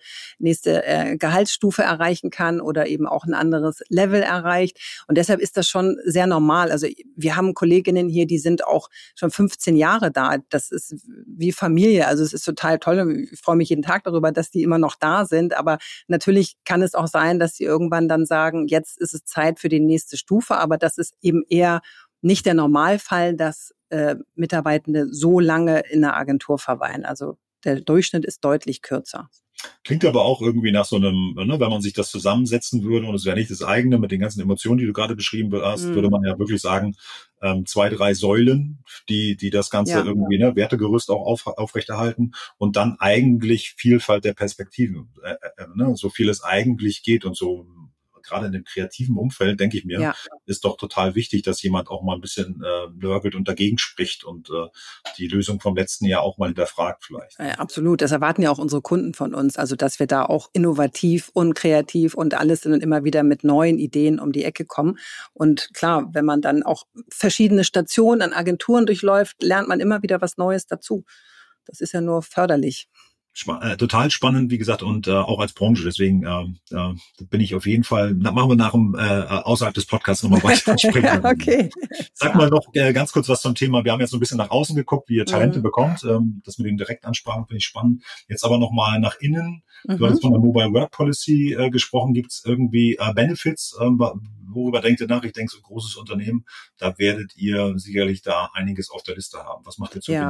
Gehaltsstufe erreichen kann oder eben auch ein anderes Level erreicht. Und deshalb ist das schon sehr normal. Also wir haben Kolleginnen hier, die sind auch schon 15 Jahre da. Das ist wie Familie. Also es ist total toll. Ich freue mich jeden Tag darüber, dass die immer noch da sind. Aber natürlich kann es auch sein, dass sie irgendwann dann sagen, jetzt ist es Zeit für die nächste Stufe. Aber das ist eben eher nicht der Normalfall, dass Mitarbeitende so lange in der Agentur verweilen. Also der Durchschnitt ist deutlich kürzer. Klingt aber auch irgendwie nach so einem, wenn man sich das zusammensetzen würde und es wäre nicht das eigene mit den ganzen Emotionen, die du gerade beschrieben hast, würde man ja wirklich sagen, 2, 3 Säulen, die das Ganze irgendwie, Wertegerüst auch aufrechterhalten und dann eigentlich Vielfalt der Perspektiven, so viel es eigentlich geht und so. Gerade in dem kreativen Umfeld, denke ich mir, ist doch total wichtig, dass jemand auch mal ein bisschen nörgelt und dagegen spricht und die Lösung vom letzten Jahr auch mal hinterfragt vielleicht. Ja, absolut. Das erwarten ja auch unsere Kunden von uns. Also, dass wir da auch innovativ und kreativ und alles sind und immer wieder mit neuen Ideen um die Ecke kommen. Und klar, wenn man dann auch verschiedene Stationen an Agenturen durchläuft, lernt man immer wieder was Neues dazu. Das ist ja nur förderlich. Total spannend, wie gesagt, und auch als Branche. Deswegen bin ich auf jeden Fall, machen wir außerhalb des Podcasts nochmal weiter sprechen. Okay. Sag mal noch ganz kurz was zum Thema. Wir haben jetzt so ein bisschen nach außen geguckt, wie ihr Talente bekommt. Das mit den Direktansprachen finde ich spannend. Jetzt aber nochmal nach innen. Du hast von der Mobile Work Policy gesprochen. Gibt es irgendwie Benefits? Worüber denkt ihr nach? Ich denke, so ein großes Unternehmen, da werdet ihr sicherlich da einiges auf der Liste haben. Was macht ihr zu? Ja.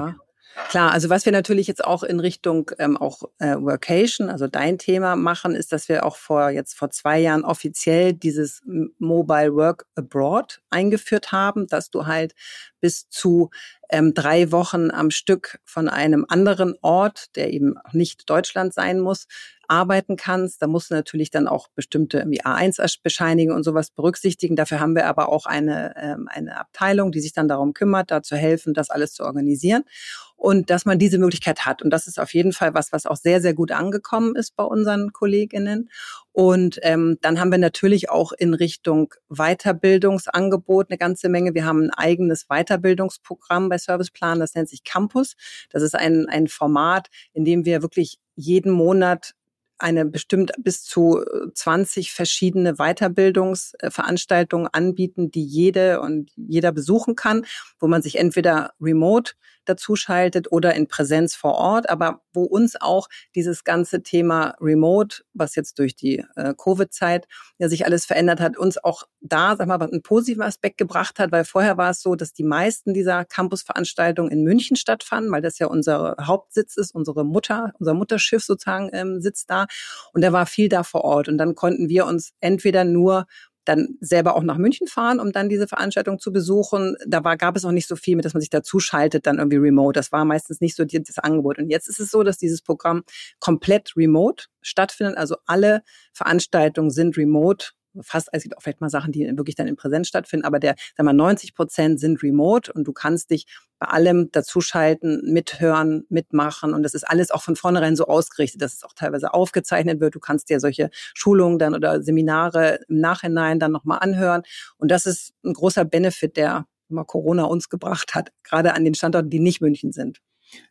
Klar, also was wir natürlich jetzt auch in Richtung Workation, also dein Thema machen, ist, dass wir auch vor 2 Jahren offiziell dieses Mobile Work Abroad eingeführt haben, dass du halt bis zu 3 Wochen am Stück von einem anderen Ort, der eben nicht Deutschland sein muss, arbeiten kannst. Da musst du natürlich dann auch bestimmte A1-Bescheinigungen und sowas berücksichtigen. Dafür haben wir aber auch eine Abteilung, die sich dann darum kümmert, da zu helfen, das alles zu organisieren. Und dass man diese Möglichkeit hat. Und das ist auf jeden Fall was auch sehr, sehr gut angekommen ist bei unseren KollegInnen. Und dann haben wir natürlich auch in Richtung Weiterbildungsangebot eine ganze Menge. Wir haben ein eigenes Weiterbildungsprogramm bei Serviceplan, das nennt sich Campus. Das ist ein Format, in dem wir wirklich jeden Monat eine bestimmt bis zu 20 verschiedene Weiterbildungsveranstaltungen anbieten, die jede und jeder besuchen kann, wo man sich entweder remote dazuschaltet oder in Präsenz vor Ort, aber wo uns auch dieses ganze Thema Remote, was jetzt durch die Covid-Zeit ja sich alles verändert hat, uns auch da, einen positiven Aspekt gebracht hat, weil vorher war es so, dass die meisten dieser Campus-Veranstaltungen in München stattfanden, weil das ja unser Hauptsitz ist, unser Mutterschiff sozusagen sitzt da, und da war viel da vor Ort, und dann konnten wir uns entweder nur dann selber auch nach München fahren, um dann diese Veranstaltung zu besuchen. Gab es auch nicht so viel mit, dass man sich dazu schaltet, dann irgendwie remote. Das war meistens nicht so das Angebot. Und jetzt ist es so, dass dieses Programm komplett remote stattfindet. Also alle Veranstaltungen sind remote. Fast, es gibt auch vielleicht mal Sachen, die wirklich dann in Präsenz stattfinden, aber 90% sind remote, und du kannst dich bei allem dazuschalten, mithören, mitmachen, und das ist alles auch von vornherein so ausgerichtet, dass es auch teilweise aufgezeichnet wird. Du kannst dir solche Schulungen dann oder Seminare im Nachhinein dann nochmal anhören, und das ist ein großer Benefit, der mal Corona uns gebracht hat, gerade an den Standorten, die nicht München sind.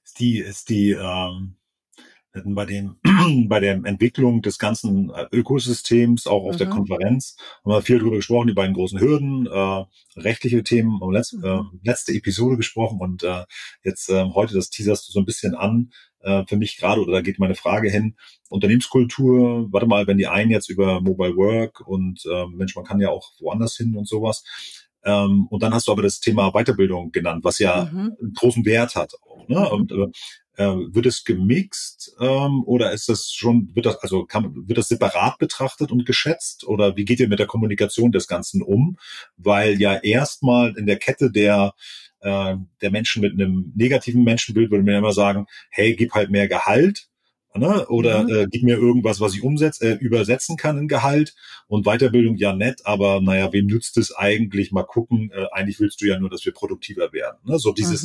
Bei der Entwicklung des ganzen Ökosystems, auch auf der Konferenz, haben wir viel drüber gesprochen, die beiden großen Hürden, rechtliche Themen, letzte Episode gesprochen, und jetzt heute, das teaserst du so ein bisschen an, für mich gerade, oder da geht meine Frage hin, Unternehmenskultur, warte mal, wenn die einen jetzt über Mobile Work und Mensch, man kann ja auch woanders hin und sowas, und dann hast du aber das Thema Weiterbildung genannt, was ja einen großen Wert hat auch, ne? Und wird es gemixt oder ist das schon, wird das separat betrachtet und geschätzt, oder wie geht ihr mit der Kommunikation des Ganzen um? Weil ja erstmal in der Kette der Menschen mit einem negativen Menschenbild würde man ja immer sagen, hey, gib halt mehr Gehalt, ne? Oder gib mir irgendwas, was ich übersetzen kann in Gehalt, und Weiterbildung ja nett, aber naja, wem nützt es eigentlich? Mal gucken, eigentlich willst du ja nur, dass wir produktiver werden. Ne? So dieses,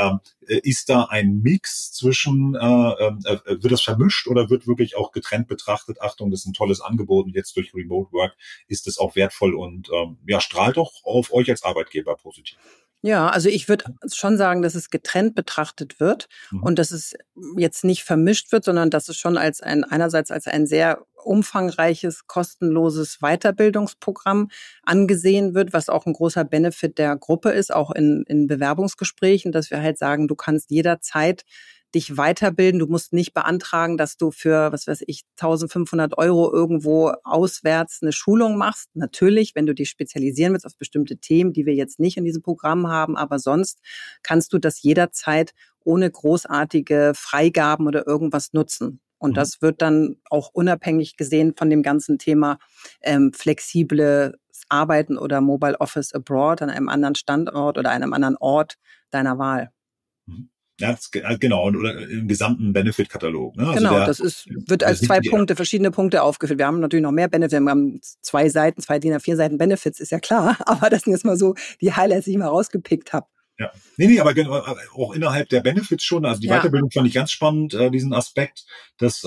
ist da ein Mix zwischen, wird das vermischt oder wird wirklich auch getrennt betrachtet? Achtung, das ist ein tolles Angebot, und jetzt durch Remote Work ist es auch wertvoll und strahlt doch auf euch als Arbeitgeber positiv. Ja, also ich würde schon sagen, dass es getrennt betrachtet wird und dass es jetzt nicht vermischt wird, sondern dass es schon einerseits als ein sehr umfangreiches, kostenloses Weiterbildungsprogramm angesehen wird, was auch ein großer Benefit der Gruppe ist, auch in Bewerbungsgesprächen, dass wir halt sagen, du kannst jederzeit dich weiterbilden. Du musst nicht beantragen, dass du für, 1.500 € irgendwo auswärts eine Schulung machst. Natürlich, wenn du dich spezialisieren willst auf bestimmte Themen, die wir jetzt nicht in diesem Programm haben, aber sonst kannst du das jederzeit ohne großartige Freigaben oder irgendwas nutzen. Und das wird dann auch unabhängig gesehen von dem ganzen Thema flexibles Arbeiten oder Mobile Office Abroad an einem anderen Standort oder einem anderen Ort deiner Wahl. Ja, genau, oder im gesamten Benefit-Katalog. Ne? Genau, also wird als verschiedene Punkte aufgeführt. Wir haben natürlich noch mehr Benefits, wir haben 2 DIN A4 Seiten Benefits, ist ja klar, aber das sind jetzt mal so die Highlights, die ich mal rausgepickt habe. Ja, nee, aber auch innerhalb der Benefits schon, also die Weiterbildung fand ich ganz spannend, diesen Aspekt, dass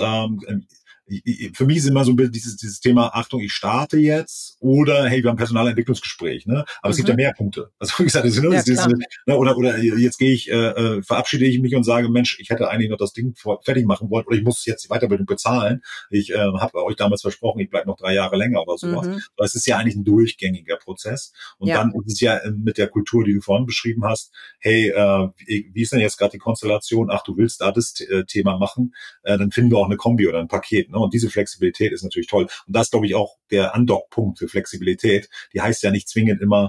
für mich ist immer so ein bisschen dieses Thema, Achtung, ich starte jetzt, oder hey, wir haben Personalentwicklungsgespräch, ne? Aber es gibt ja mehr Punkte. Also wie gesagt, oder jetzt verabschiede ich mich und sage, Mensch, ich hätte eigentlich noch das Ding fertig machen wollen, oder ich muss jetzt die Weiterbildung bezahlen. Ich habe euch damals versprochen, ich bleibe noch 3 Jahre länger oder sowas. Aber es ist ja eigentlich ein durchgängiger Prozess. Und dann ist es ja mit der Kultur, die du vorhin beschrieben hast, hey, wie ist denn jetzt gerade die Konstellation? Ach, du willst da das Thema machen, dann finden wir auch eine Kombi oder ein Paket. Und diese Flexibilität ist natürlich toll. Und das ist, glaube ich, auch der Andockpunkt für Flexibilität. Die heißt ja nicht zwingend immer,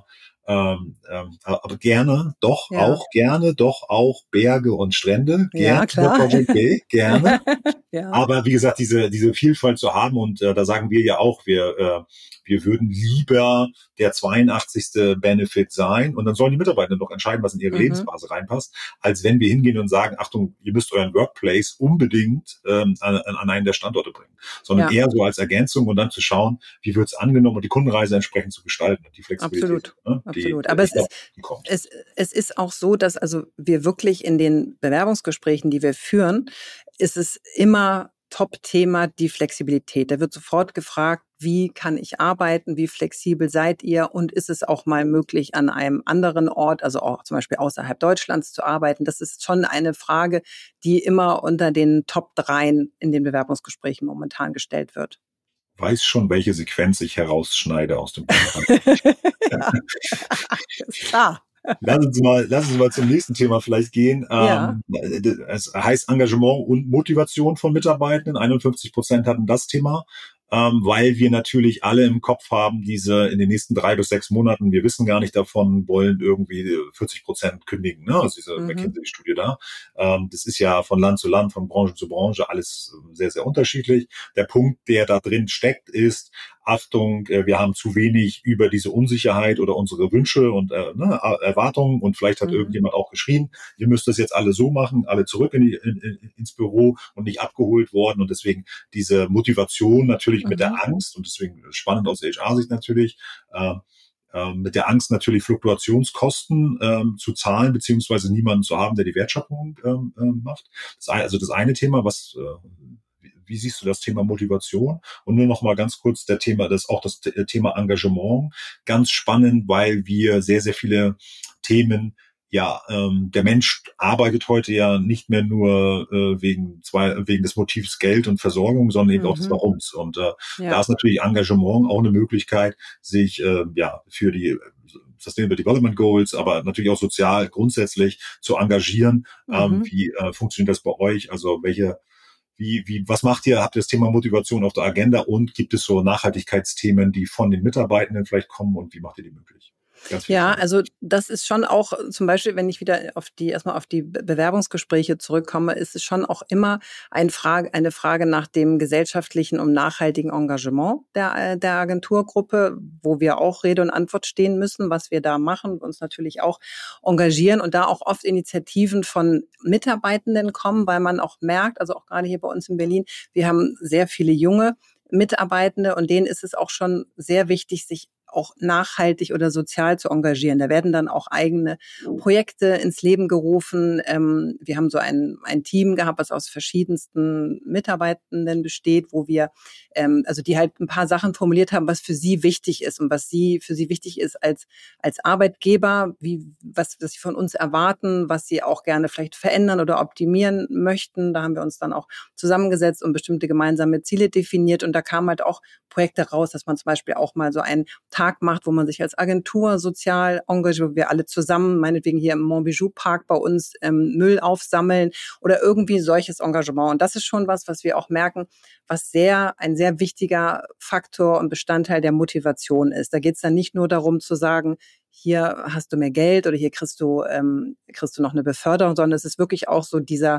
Aber gerne, doch auch Berge und Strände. Ja, Gerne klar. Project Bay, gerne. Ja. Aber wie gesagt, diese Vielfalt zu haben und da sagen wir ja auch, wir würden lieber der 82. Benefit sein und dann sollen die Mitarbeiter noch entscheiden, was in ihre Lebensphase reinpasst, als wenn wir hingehen und sagen, Achtung, ihr müsst euren Workplace unbedingt an einen der Standorte bringen, sondern eher so als Ergänzung und dann zu schauen, wie wird es angenommen und die Kundenreise entsprechend zu gestalten und die Flexibilität. Absolut. Aber es ist auch so, dass also wir wirklich in den Bewerbungsgesprächen, die wir führen, ist es immer Top-Thema die Flexibilität. Da wird sofort gefragt, wie kann ich arbeiten, wie flexibel seid ihr und ist es auch mal möglich, an einem anderen Ort, also auch zum Beispiel außerhalb Deutschlands zu arbeiten. Das ist schon eine Frage, die immer unter den Top 3 in den Bewerbungsgesprächen momentan gestellt wird. Weiß schon, welche Sequenz ich herausschneide aus dem Podcast. Ja, ist klar. Lass uns mal zum nächsten Thema vielleicht gehen. Ja. Es heißt Engagement und Motivation von Mitarbeitenden. 51% hatten das Thema, weil wir natürlich alle im Kopf haben, diese in den nächsten 3 bis 6 Monaten, wir wissen gar nicht davon, wollen irgendwie 40% kündigen, ne? Also diese McKinsey-Studie da. Das ist ja von Land zu Land, von Branche zu Branche alles sehr, sehr unterschiedlich. Der Punkt, der da drin steckt, ist, Achtung, wir haben zu wenig über diese Unsicherheit oder unsere Wünsche und Erwartungen und vielleicht hat irgendjemand auch geschrien, ihr müsst das jetzt alle so machen, alle zurück ins Büro und nicht abgeholt worden und deswegen diese Motivation natürlich mit der Angst und deswegen spannend aus der HR-Sicht natürlich, mit der Angst natürlich Fluktuationskosten zu zahlen, beziehungsweise niemanden zu haben, der die Wertschöpfung macht. Das eine Thema, wie siehst du das Thema Motivation? Und nur noch mal ganz kurz das Thema Engagement. Ganz spannend, weil wir sehr, sehr viele Themen, der Mensch arbeitet heute ja nicht mehr nur wegen des Motivs Geld und Versorgung, sondern eben auch des Warums. Und da ist natürlich Engagement auch eine Möglichkeit, sich für die Sustainable Development Goals, aber natürlich auch sozial grundsätzlich zu engagieren. Wie funktioniert das bei euch? Also was macht ihr? Habt ihr das Thema Motivation auf der Agenda und gibt es so Nachhaltigkeitsthemen, die von den Mitarbeitenden vielleicht kommen und wie macht ihr die möglich? Ja, also das ist schon auch zum Beispiel, wenn ich wieder erstmal auf die Bewerbungsgespräche zurückkomme, ist es schon auch immer eine Frage nach dem gesellschaftlichen und nachhaltigen Engagement der Agenturgruppe, wo wir auch Rede und Antwort stehen müssen, was wir da machen, uns natürlich auch engagieren und da auch oft Initiativen von Mitarbeitenden kommen, weil man auch merkt, also auch gerade hier bei uns in Berlin, wir haben sehr viele junge Mitarbeitende und denen ist es auch schon sehr wichtig, sich auch nachhaltig oder sozial zu engagieren. Da werden dann auch eigene Projekte ins Leben gerufen. Wir haben so ein Team gehabt, was aus verschiedensten Mitarbeitenden besteht, wo wir, also die halt ein paar Sachen formuliert haben, was für sie wichtig ist und was für sie wichtig ist als Arbeitgeber, was sie von uns erwarten, was sie auch gerne vielleicht verändern oder optimieren möchten. Da haben wir uns dann auch zusammengesetzt und bestimmte gemeinsame Ziele definiert und da kamen halt auch Projekte raus, dass man zum Beispiel auch mal so einen Tag macht, wo man sich als Agentur sozial engagiert, wo wir alle zusammen, meinetwegen hier im Montbijou Park bei uns Müll aufsammeln oder irgendwie solches Engagement. Und das ist schon was wir auch merken, was ein sehr wichtiger Faktor und Bestandteil der Motivation ist. Da geht es dann nicht nur darum zu sagen, hier hast du mehr Geld oder hier kriegst du noch eine Beförderung, sondern es ist wirklich auch so diese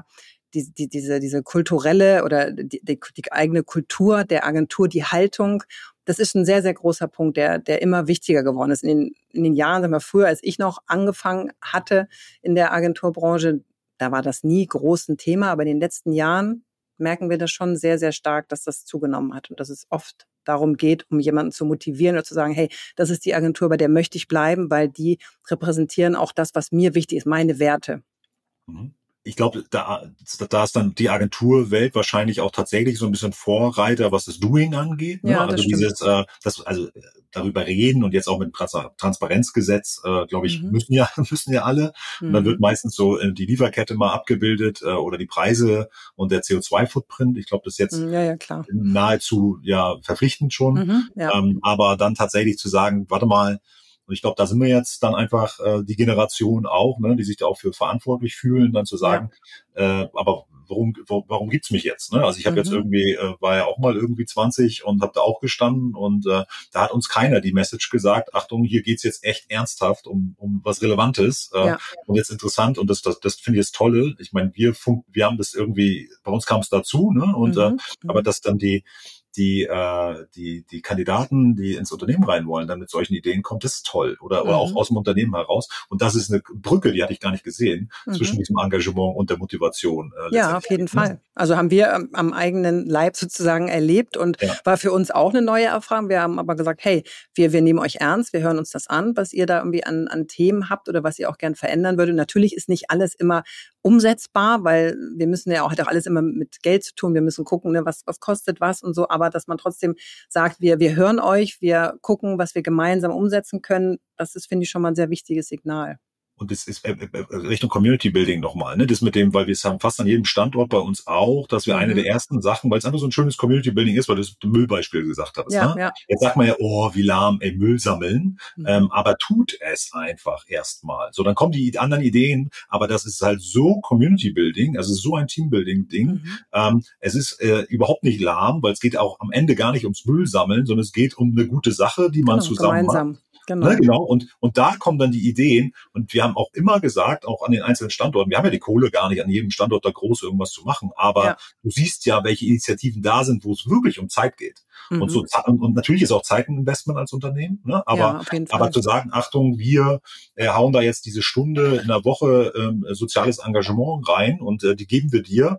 kulturelle oder die eigene Kultur der Agentur, die Haltung. Das ist ein sehr, sehr großer Punkt, der immer wichtiger geworden ist. In den Jahren, sagen wir früher, als ich noch angefangen hatte in der Agenturbranche, da war das nie groß ein Thema, aber in den letzten Jahren merken wir das schon sehr, sehr stark, dass das zugenommen hat und dass es oft darum geht, um jemanden zu motivieren oder zu sagen, hey, das ist die Agentur, bei der möchte ich bleiben, weil die repräsentieren auch das, was mir wichtig ist, meine Werte. Ich glaube, da ist dann die Agenturwelt wahrscheinlich auch tatsächlich so ein bisschen Vorreiter, was das Doing angeht. Ne? Ja, Also darüber reden und jetzt auch mit Transparenzgesetz, glaube ich, müssen ja alle. Und dann wird meistens so die Lieferkette mal abgebildet oder die Preise und der CO2-Footprint. Ich glaube, das ist jetzt klar. nahezu verpflichtend schon. Aber dann tatsächlich zu sagen, warte mal, und ich glaube, da sind wir jetzt dann einfach die Generation auch, ne, die sich da auch für verantwortlich fühlen, dann zu sagen, aber warum gibt's mich jetzt? Ne? Also ich habe jetzt irgendwie, war ja auch mal irgendwie 20 und habe da auch gestanden und da hat uns keiner die Message gesagt, Achtung, hier geht's jetzt echt ernsthaft um was Relevantes und jetzt interessant und das finde ich das Tolle. Ich meine, wir haben das irgendwie, bei uns kam es dazu, ne? Und aber dass dann die Kandidaten, die ins Unternehmen rein wollen, dann mit solchen Ideen kommt, das ist toll. Oder auch aus dem Unternehmen heraus. Und das ist eine Brücke, die hatte ich gar nicht gesehen, zwischen diesem Engagement und der Motivation. Ja, auf jeden Fall. Also haben wir am eigenen Leib sozusagen erlebt und war für uns auch eine neue Erfahrung. Wir haben aber gesagt, hey, wir nehmen euch ernst, wir hören uns das an, was ihr da irgendwie an Themen habt oder was ihr auch gern verändern würdet. Natürlich ist nicht alles immer umsetzbar, weil wir müssen ja auch, hat auch alles immer mit Geld zu tun. Wir müssen gucken, ne, was kostet was und so. Aber dass man trotzdem sagt, wir hören euch, wir gucken, was wir gemeinsam umsetzen können, das ist, finde ich, schon mal ein sehr wichtiges Signal. Und das ist Richtung Community Building nochmal, ne? Das mit dem, weil wir es haben fast an jedem Standort bei uns auch, dass wir eine der ersten Sachen, weil es einfach so ein schönes Community Building ist, weil du das Müllbeispiel gesagt hast. Ja, ne? ja. Jetzt sagt man ja, oh, wie lahm, Müll sammeln. Aber tut es einfach erstmal. So, dann kommen die anderen Ideen, aber das ist halt so Community Building, also so ein Teambuilding-Ding. Es ist überhaupt nicht lahm, weil es geht auch am Ende gar nicht ums Müll sammeln, sondern es geht um eine gute Sache, die man zusammen macht. Genau. Ne, genau. Und da kommen dann die Ideen. Und wir haben auch immer gesagt, auch an den einzelnen Standorten, wir haben ja die Kohle gar nicht, an jedem Standort da groß irgendwas zu machen. Aber du siehst ja, welche Initiativen da sind, wo es wirklich um Zeit geht. Und so, und natürlich ist auch Zeit ein Investment als Unternehmen. Ne? Aber zu sagen, Achtung, wir hauen da jetzt diese Stunde in der Woche soziales Engagement rein und die geben wir dir.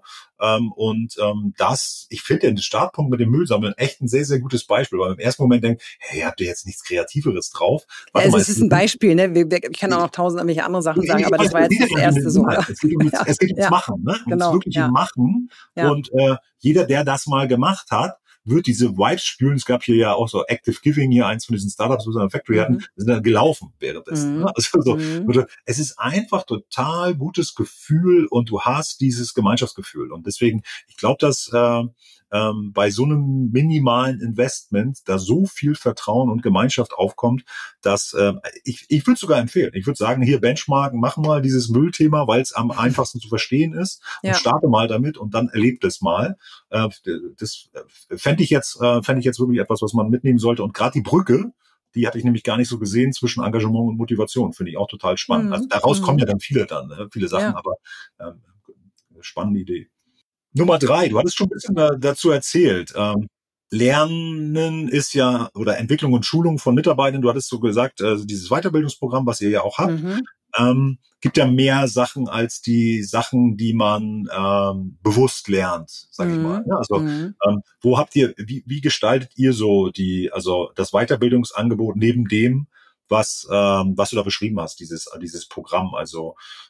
Ich finde den Startpunkt mit dem Müllsammeln echt ein sehr, sehr gutes Beispiel, weil man im ersten Moment denkt, hey, habt ihr jetzt nichts Kreativeres drauf? Es ist ein Beispiel, ne? Ich kann auch noch 1000 irgendwelche andere Sachen sagen, aber das war jetzt das erste so. Es geht ums Machen, ne? Ums wirkliche Machen. Ja. Und jeder, der das mal gemacht hat, wird diese Vibes spüren. Es gab hier ja auch so Active Giving, hier eins von diesen Startups, wo sie eine Factory hatten, sind dann gelaufen währenddessen. Ne? Also es ist einfach total gutes Gefühl und du hast dieses Gemeinschaftsgefühl. Und deswegen, ich glaube, dass bei so einem minimalen Investment da so viel Vertrauen und Gemeinschaft aufkommt, dass ich würde sogar empfehlen. Ich würde sagen, hier benchmarken, mach mal dieses Müllthema, weil es am einfachsten zu verstehen ist und starte mal damit und dann erlebt es mal. Das fände ich jetzt wirklich etwas, was man mitnehmen sollte. Und gerade die Brücke, die hatte ich nämlich gar nicht so gesehen zwischen Engagement und Motivation. Finde ich auch total spannend. Also daraus kommen ja dann viele Sachen, aber spannende Idee. Nummer 3, du hattest schon ein bisschen dazu erzählt. Lernen ist ja, oder Entwicklung und Schulung von Mitarbeitern, du hattest so gesagt, dieses Weiterbildungsprogramm, was ihr ja auch habt, gibt ja mehr Sachen als die Sachen, die man bewusst lernt, sag ich mal. Ja, also wo habt ihr, wie gestaltet ihr so das Weiterbildungsangebot neben dem, was du da beschrieben hast, dieses Programm? Also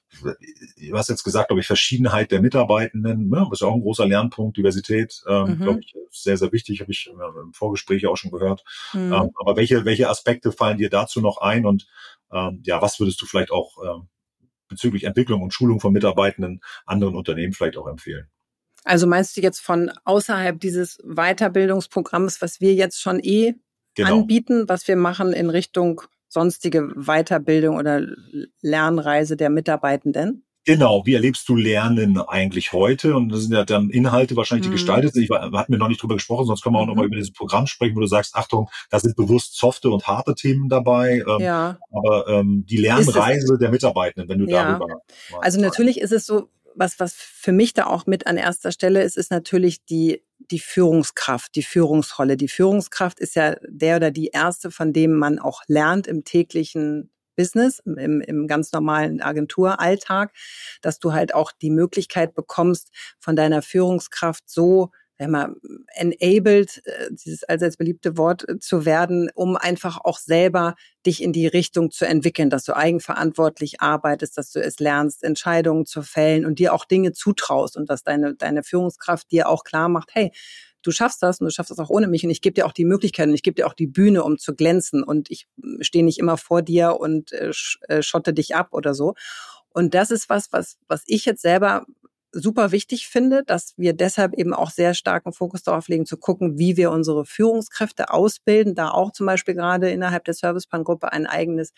du hast jetzt gesagt, glaube ich, Verschiedenheit der Mitarbeitenden, ne? Das ist ja auch ein großer Lernpunkt, Diversität, glaube ich, sehr, sehr wichtig, habe ich im Vorgespräch auch schon gehört. Aber welche Aspekte fallen dir dazu noch ein und was würdest du vielleicht auch bezüglich Entwicklung und Schulung von Mitarbeitenden anderen Unternehmen vielleicht auch empfehlen? Also meinst du jetzt von außerhalb dieses Weiterbildungsprogramms, was wir jetzt schon anbieten, was wir machen in Richtung sonstige Weiterbildung oder Lernreise der Mitarbeitenden? Genau, wie erlebst du Lernen eigentlich heute? Und das sind ja dann Inhalte wahrscheinlich, die gestaltet sind. Hatten wir noch nicht drüber gesprochen, sonst können wir auch noch mal über dieses Programm sprechen, wo du sagst, Achtung, da sind bewusst softe und harte Themen dabei. Aber die Lernreise der Mitarbeitenden, wenn du darüber... Also natürlich ist es so, was für mich da auch mit an erster Stelle ist, ist natürlich die Führungskraft, die Führungsrolle. Die Führungskraft ist ja der oder die erste, von dem man auch lernt im täglichen Business, im ganz normalen Agenturalltag, dass du halt auch die Möglichkeit bekommst, von deiner Führungskraft so, wenn man enabled, dieses allseits beliebte Wort zu werden, um einfach auch selber dich in die Richtung zu entwickeln, dass du eigenverantwortlich arbeitest, dass du es lernst, Entscheidungen zu fällen und dir auch Dinge zutraust und dass deine Führungskraft dir auch klar macht, hey, du schaffst das und du schaffst das auch ohne mich und ich gebe dir auch die Möglichkeit und ich gebe dir auch die Bühne, um zu glänzen und ich stehe nicht immer vor dir und schotte dich ab oder so. Und das ist was ich jetzt selber super wichtig finde, dass wir deshalb eben auch sehr starken Fokus darauf legen, zu gucken, wie wir unsere Führungskräfte ausbilden, da auch zum Beispiel gerade innerhalb der Servicepan-Gruppe ein eigenes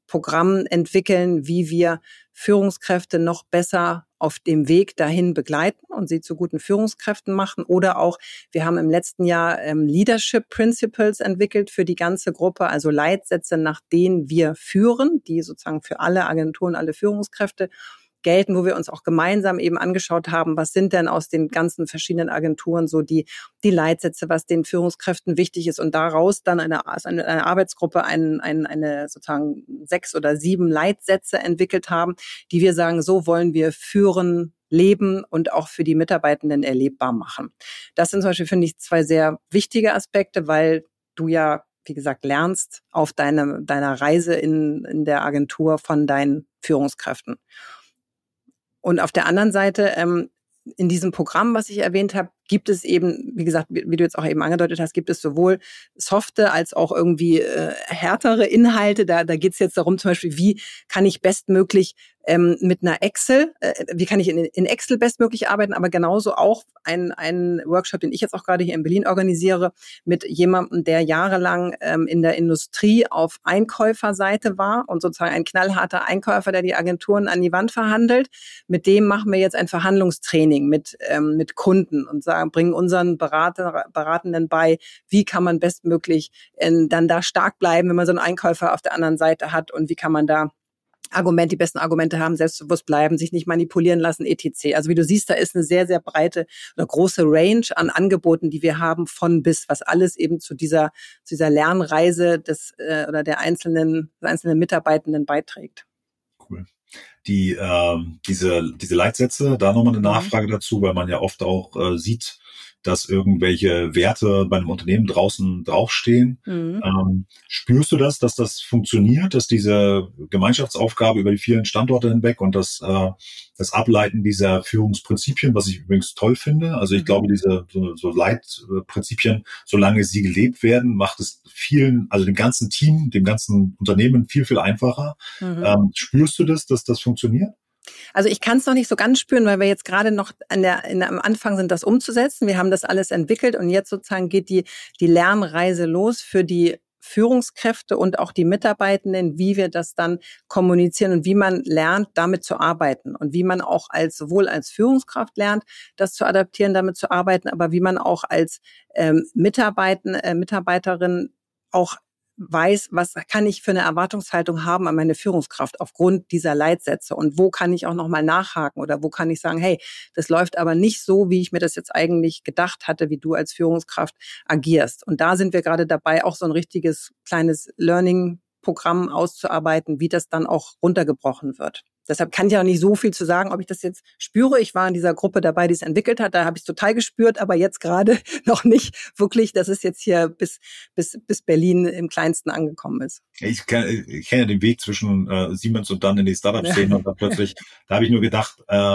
Programm entwickeln, wie wir Führungskräfte noch besser auf dem Weg dahin begleiten und sie zu guten Führungskräften machen. Oder auch, wir haben im letzten Jahr Leadership Principles entwickelt für die ganze Gruppe, also Leitsätze, nach denen wir führen, die sozusagen für alle Agenturen, alle Führungskräfte gelten, wo wir uns auch gemeinsam eben angeschaut haben, was sind denn aus den ganzen verschiedenen Agenturen so die Leitsätze, was den Führungskräften wichtig ist, und daraus dann eine Arbeitsgruppe eine sozusagen 6 oder 7 Leitsätze entwickelt haben, die wir sagen, so wollen wir führen, leben und auch für die Mitarbeitenden erlebbar machen. Das sind zum Beispiel, finde ich, 2 sehr wichtige Aspekte, weil du ja, wie gesagt, lernst auf deiner Reise in der Agentur von deinen Führungskräften. Und auf der anderen Seite, in diesem Programm, was ich erwähnt habe, gibt es eben, wie gesagt, wie du jetzt auch eben angedeutet hast, gibt es sowohl softe als auch irgendwie härtere Inhalte. Da geht es jetzt darum, zum Beispiel, wie kann ich bestmöglich mit einer Excel, wie kann ich in Excel bestmöglich arbeiten, aber genauso auch ein Workshop, den ich jetzt auch gerade hier in Berlin organisiere, mit jemandem, der jahrelang in der Industrie auf Einkäuferseite war und sozusagen ein knallharter Einkäufer, der die Agenturen an die Wand verhandelt. Mit dem machen wir jetzt ein Verhandlungstraining mit Kunden und bringen unseren Beratenden bei, wie kann man bestmöglich dann da stark bleiben, wenn man so einen Einkäufer auf der anderen Seite hat, und wie kann man da die besten Argumente haben, selbstbewusst bleiben, sich nicht manipulieren lassen, etc. Also wie du siehst, da ist eine sehr, sehr breite oder große Range an Angeboten, die wir haben, von bis, was alles eben zu dieser Lernreise oder der einzelnen Mitarbeitenden beiträgt. Cool. Diese Leitsätze, da nochmal eine Nachfrage dazu, weil man ja oft auch sieht, dass irgendwelche Werte bei einem Unternehmen draußen draufstehen. Spürst du dass das funktioniert, dass diese Gemeinschaftsaufgabe über die vielen Standorte hinweg und das Ableiten dieser Führungsprinzipien, was ich übrigens toll finde, also ich glaube, diese so Leitprinzipien, solange sie gelebt werden, macht es vielen, also dem ganzen Team, dem ganzen Unternehmen viel, viel einfacher. Spürst du dass das funktioniert? Also ich kann es noch nicht so ganz spüren, weil wir jetzt gerade noch am Anfang sind, das umzusetzen. Wir haben das alles entwickelt und jetzt sozusagen geht die Lernreise los für die Führungskräfte und auch die Mitarbeitenden, wie wir das dann kommunizieren und wie man lernt, damit zu arbeiten und wie man auch sowohl als Führungskraft lernt, das zu adaptieren, damit zu arbeiten, aber wie man auch als Mitarbeiterin auch weiß, was kann ich für eine Erwartungshaltung haben an meine Führungskraft aufgrund dieser Leitsätze und wo kann ich auch nochmal nachhaken oder wo kann ich sagen, hey, das läuft aber nicht so, wie ich mir das jetzt eigentlich gedacht hatte, wie du als Führungskraft agierst. Und da sind wir gerade dabei, auch so ein richtiges kleines Learning-Programm auszuarbeiten, wie das dann auch runtergebrochen wird. Deshalb kann ich auch nicht so viel zu sagen, ob ich das jetzt spüre. Ich war in dieser Gruppe dabei, die es entwickelt hat. Da habe ich es total gespürt, aber jetzt gerade noch nicht wirklich, dass es jetzt hier bis Berlin im Kleinsten angekommen ist. Ich kenne ja den Weg zwischen Siemens und dann in die Startup-Szene und dann plötzlich, da habe ich nur gedacht,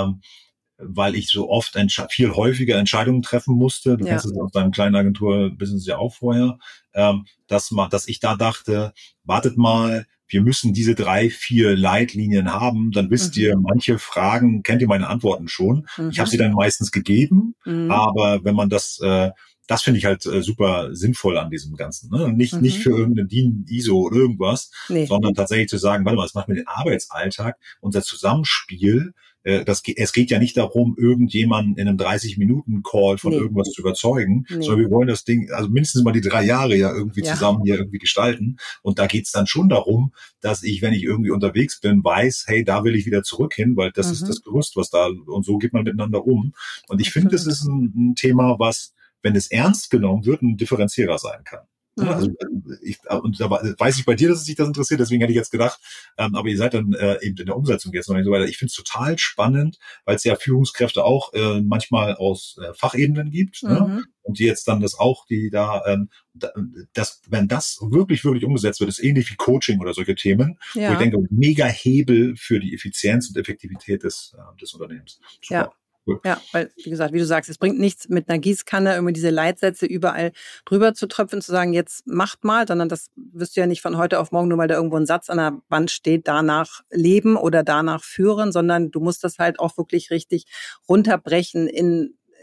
weil ich so oft viel häufiger Entscheidungen treffen musste. Du kennst es aus deinem kleinen Agentur-Business ja auch vorher, dass ich da dachte, wartet mal, wir müssen diese 3-4 Leitlinien haben, dann wisst ihr, manche Fragen, kennt ihr meine Antworten schon. Ich habe sie dann meistens gegeben, aber wenn man das finde ich halt super sinnvoll an diesem Ganzen. Ne? Nicht für irgendeine DIN, ISO oder irgendwas, sondern tatsächlich zu sagen, warte mal, es macht mir den Arbeitsalltag, unser Zusammenspiel. Es geht ja nicht darum, irgendjemanden in einem 30-Minuten-Call von irgendwas zu überzeugen, sondern wir wollen das Ding, also mindestens mal die 3 Jahre ja irgendwie zusammen hier irgendwie gestalten. Und da geht's dann schon darum, dass ich, wenn ich irgendwie unterwegs bin, weiß, hey, da will ich wieder zurück hin, weil das ist das Gerüst, was da, und so geht man miteinander um. Und ich finde, das ist ein Thema, was, wenn es ernst genommen wird, ein Differenzierer sein kann. Also und da weiß ich bei dir, dass es dich das interessiert, deswegen hätte ich jetzt gedacht, aber ihr seid dann eben in der Umsetzung jetzt noch nicht so weiter. Ich finde es total spannend, weil es ja Führungskräfte auch manchmal aus Fachebenen gibt, ne? Und die jetzt dann das auch, die da, wenn das wirklich, wirklich umgesetzt wird, ist ähnlich wie Coaching oder solche Themen, wo ich denke, mega Hebel für die Effizienz und Effektivität des Unternehmens. Super. Ja. Cool. Ja, weil, wie gesagt, wie du sagst, es bringt nichts, mit einer Gießkanne irgendwie diese Leitsätze überall drüber zu tröpfeln, zu sagen, jetzt macht mal, sondern das wirst du ja nicht von heute auf morgen, nur weil da irgendwo ein Satz an der Wand steht, danach leben oder danach führen, sondern du musst das halt auch wirklich richtig runterbrechen in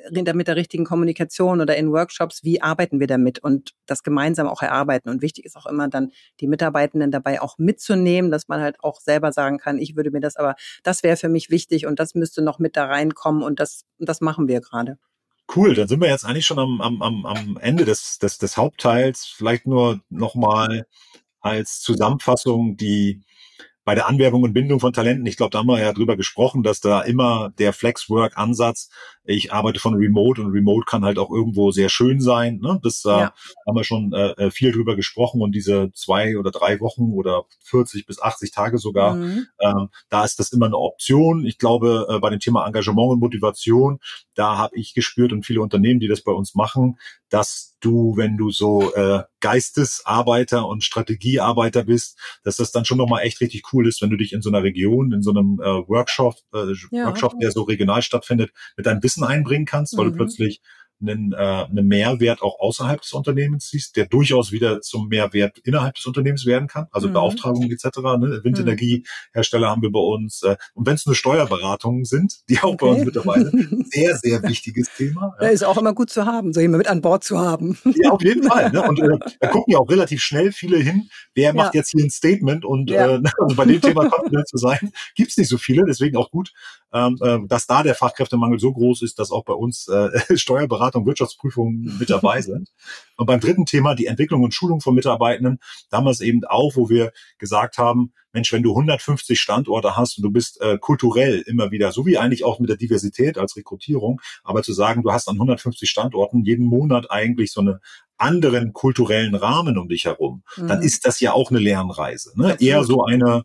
mit der richtigen Kommunikation oder in Workshops, wie arbeiten wir damit und das gemeinsam auch erarbeiten. Und wichtig ist auch immer dann, die Mitarbeitenden dabei auch mitzunehmen, dass man halt auch selber sagen kann, ich würde mir das wäre für mich wichtig und das müsste noch mit da reinkommen und das machen wir gerade. Cool, dann sind wir jetzt eigentlich schon am Ende des Hauptteils. Vielleicht nur nochmal als Zusammenfassung bei der Anwerbung und Bindung von Talenten, ich glaube, da haben wir ja drüber gesprochen, dass da immer der Flexwork-Ansatz, ich arbeite von Remote und Remote kann halt auch irgendwo sehr schön sein. Ne? Haben wir schon viel drüber gesprochen und diese 2 oder 3 Wochen oder 40 bis 80 Tage sogar, da ist das immer eine Option. Ich glaube, bei dem Thema Engagement und Motivation, da habe ich gespürt und viele Unternehmen, die das bei uns machen, dass du, wenn du so Geistesarbeiter und Strategiearbeiter bist, dass das dann schon nochmal echt richtig cool ist, wenn du dich in so einer Region, in so einem Workshop, der so regional stattfindet, mit deinem Wissen einbringen kannst, weil du plötzlich einen Mehrwert auch außerhalb des Unternehmens siehst, der durchaus wieder zum Mehrwert innerhalb des Unternehmens werden kann, also Beauftragung etc. Ne? Windenergiehersteller haben wir bei uns. Und wenn es nur Steuerberatungen sind, die auch bei uns mit dabei sind, sehr, sehr wichtiges Thema. Ja. Ist auch immer gut zu haben, so jemand mit an Bord zu haben. Ja, auf jeden Fall. Ne? Und da gucken ja auch relativ schnell viele hin, wer macht jetzt hier ein Statement und also bei dem Thema confident zu sein, gibt's nicht so viele, deswegen auch gut, dass da der Fachkräftemangel so groß ist, dass auch bei uns Steuerberatung, Wirtschaftsprüfungen mit dabei sind. Und beim dritten Thema, die Entwicklung und Schulung von Mitarbeitenden, da haben wir es eben auch, wo wir gesagt haben, Mensch, wenn du 150 Standorte hast und du bist kulturell immer wieder, so wie eigentlich auch mit der Diversität als Rekrutierung, aber zu sagen, du hast an 150 Standorten jeden Monat eigentlich so eine anderen kulturellen Rahmen um dich herum, dann ist das ja auch eine Lernreise. Ne? Eher so eine,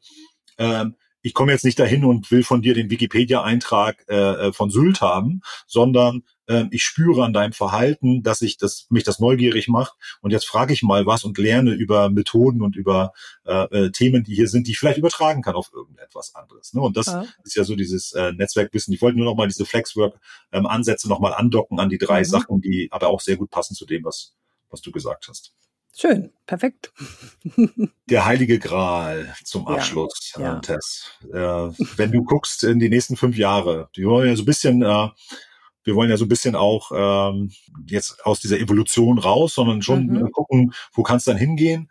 ich komme jetzt nicht dahin und will von dir den Wikipedia-Eintrag von Sylt haben, sondern ich spüre an deinem Verhalten, dass mich das neugierig macht und jetzt frage ich mal was und lerne über Methoden und über Themen, die hier sind, die ich vielleicht übertragen kann auf irgendetwas anderes. Ne? Und das ist ja so dieses Netzwerkwissen. Ich wollte nur noch mal diese Flexwork-Ansätze noch mal andocken an die 3 Sachen, die aber auch sehr gut passen zu dem, was du gesagt hast. Schön, perfekt. Der heilige Gral zum Abschluss, Tess. Wenn du guckst in die nächsten 5 Jahre, wir wollen ja so ein bisschen auch jetzt aus dieser Evolution raus, sondern schon gucken, wo kann es dann hingehen.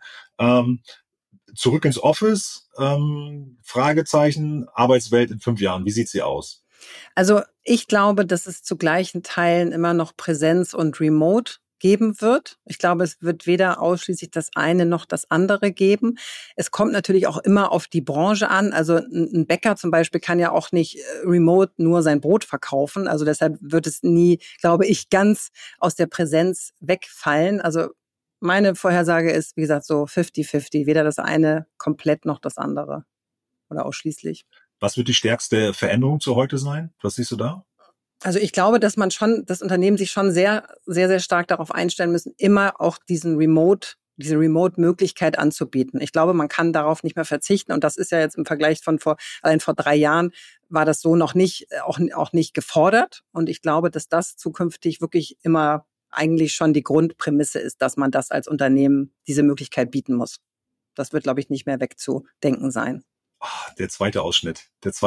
Zurück ins Office, Fragezeichen, Arbeitswelt in 5 Jahren, wie sieht sie aus? Also ich glaube, dass es zu gleichen Teilen immer noch Präsenz und Remote geben wird. Ich glaube, es wird weder ausschließlich das eine noch das andere geben. Es kommt natürlich auch immer auf die Branche an. Also ein Bäcker zum Beispiel kann ja auch nicht remote nur sein Brot verkaufen. Also deshalb wird es nie, glaube ich, ganz aus der Präsenz wegfallen. Also meine Vorhersage ist, wie gesagt, so 50-50. Weder das eine komplett noch das andere oder ausschließlich. Was wird die stärkste Veränderung zu heute sein? Was siehst du da? Also ich glaube, dass das Unternehmen sich schon sehr, sehr, sehr stark darauf einstellen müssen, immer auch diese Remote-Möglichkeit anzubieten. Ich glaube, man kann darauf nicht mehr verzichten. Und das ist ja jetzt im Vergleich von vor 3 Jahren war das so noch nicht, auch nicht gefordert. Und ich glaube, dass das zukünftig wirklich immer eigentlich schon die Grundprämisse ist, dass man das als Unternehmen diese Möglichkeit bieten muss. Das wird, glaube ich, nicht mehr wegzudenken sein. Der zweite Ausschnitt. Ich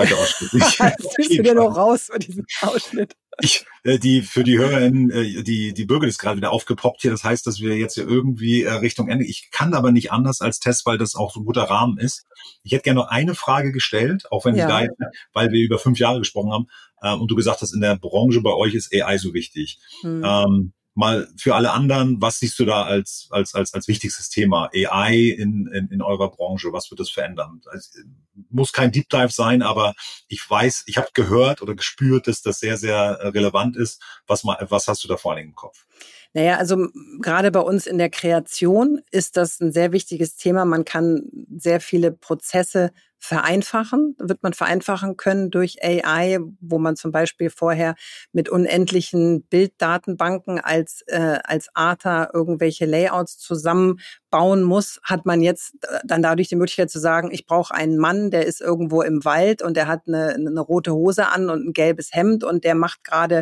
bist du denn noch raus von diesem Ausschnitt? Für die HörerInnen, die Bürger ist gerade wieder aufgepoppt hier. Das heißt, dass wir jetzt hier irgendwie Richtung Ende. Ich kann aber nicht anders als Test, weil das auch so ein guter Rahmen ist. Ich hätte gerne noch eine Frage gestellt, auch wenn weil wir über 5 Jahre gesprochen haben und du gesagt hast, in der Branche bei euch ist AI so wichtig. Mal für alle anderen, was siehst du da als wichtigstes Thema? AI in eurer Branche, was wird das verändern? Also, muss kein Deep Dive sein, aber ich weiß, ich habe gehört oder gespürt, dass das sehr, sehr relevant ist. Was hast du da vor allem im Kopf? Naja, also gerade bei uns in der Kreation ist das ein sehr wichtiges Thema. Man kann sehr viele Prozesse wird man vereinfachen können durch AI, wo man zum Beispiel vorher mit unendlichen Bilddatenbanken als ATA irgendwelche Layouts zusammenbauen muss, hat man jetzt dann dadurch die Möglichkeit zu sagen, ich brauche einen Mann, der ist irgendwo im Wald und der hat eine rote Hose an und ein gelbes Hemd und der macht gerade,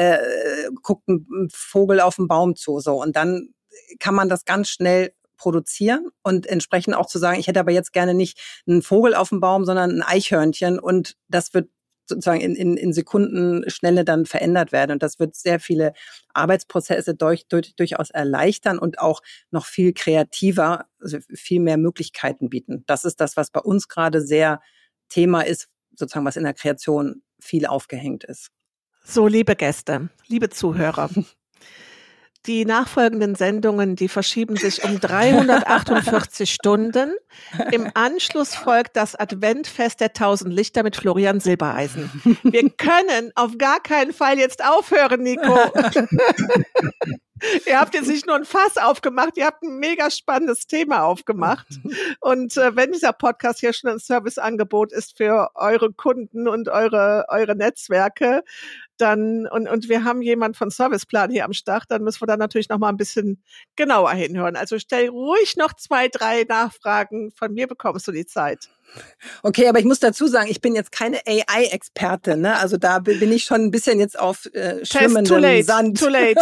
guckt einen Vogel auf dem Baum zu, so. Und dann kann man das ganz schnell produzieren und entsprechend auch zu sagen, ich hätte aber jetzt gerne nicht einen Vogel auf dem Baum, sondern ein Eichhörnchen und das wird sozusagen in Sekundenschnelle dann verändert werden. Und das wird sehr viele Arbeitsprozesse durchaus erleichtern und auch noch viel kreativer, also viel mehr Möglichkeiten bieten. Das ist das, was bei uns gerade sehr Thema ist, sozusagen was in der Kreation viel aufgehängt ist. So, liebe Gäste, liebe Zuhörer, die nachfolgenden Sendungen, die verschieben sich um 348 Stunden. Im Anschluss folgt das Adventfest der 1000 Lichter mit Florian Silbereisen. Wir können auf gar keinen Fall jetzt aufhören, Nico. Ihr habt jetzt nicht nur ein Fass aufgemacht, ihr habt ein mega spannendes Thema aufgemacht. Und wenn dieser Podcast hier schon ein Serviceangebot ist für eure Kunden und eure Netzwerke, dann und wir haben jemand von Serviceplan hier am Start, dann müssen wir da natürlich noch mal ein bisschen genauer hinhören. Also stell ruhig noch 2, 3 Nachfragen, von mir bekommst du die Zeit. Okay, aber ich muss dazu sagen, ich bin jetzt keine AI-Expertin, ne? Also da bin ich schon ein bisschen jetzt auf schwimmendem Sand. Too late.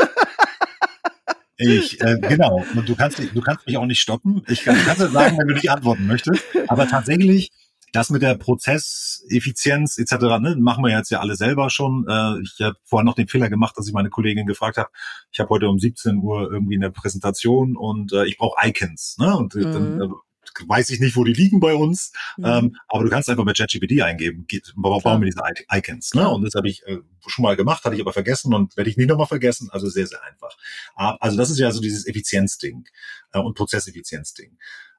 Genau. Und du kannst mich auch nicht stoppen. Ich kann dir sagen, wenn du nicht antworten möchtest. Aber tatsächlich, das mit der Prozesseffizienz etc., ne, machen wir jetzt ja alle selber schon. Ich habe vorhin noch den Fehler gemacht, dass ich meine Kollegin gefragt habe, ich habe heute um 17 Uhr irgendwie eine Präsentation und ich brauche Icons. Ne? Und dann weiß ich nicht, wo die liegen bei uns. Aber du kannst einfach mit ChatGPT eingeben, bauen wir diese Icons. Ne? Und das habe ich schon mal gemacht, hatte ich aber vergessen und werde ich nie nochmal vergessen. Also sehr, sehr einfach. Also das ist ja so dieses Effizienzding und Prozesseffizienzding.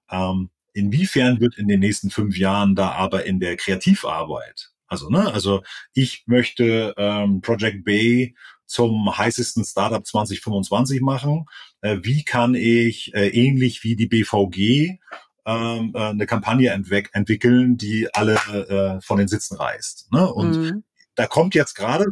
Inwiefern wird in den nächsten 5 Jahren da aber in der Kreativarbeit, also ich möchte Project Bay zum heißesten Startup 2025 machen. Wie kann ich ähnlich wie die BVG eine Kampagne entwickeln, die alle von den Sitzen reißt? Ne? Und da kommt jetzt gerade,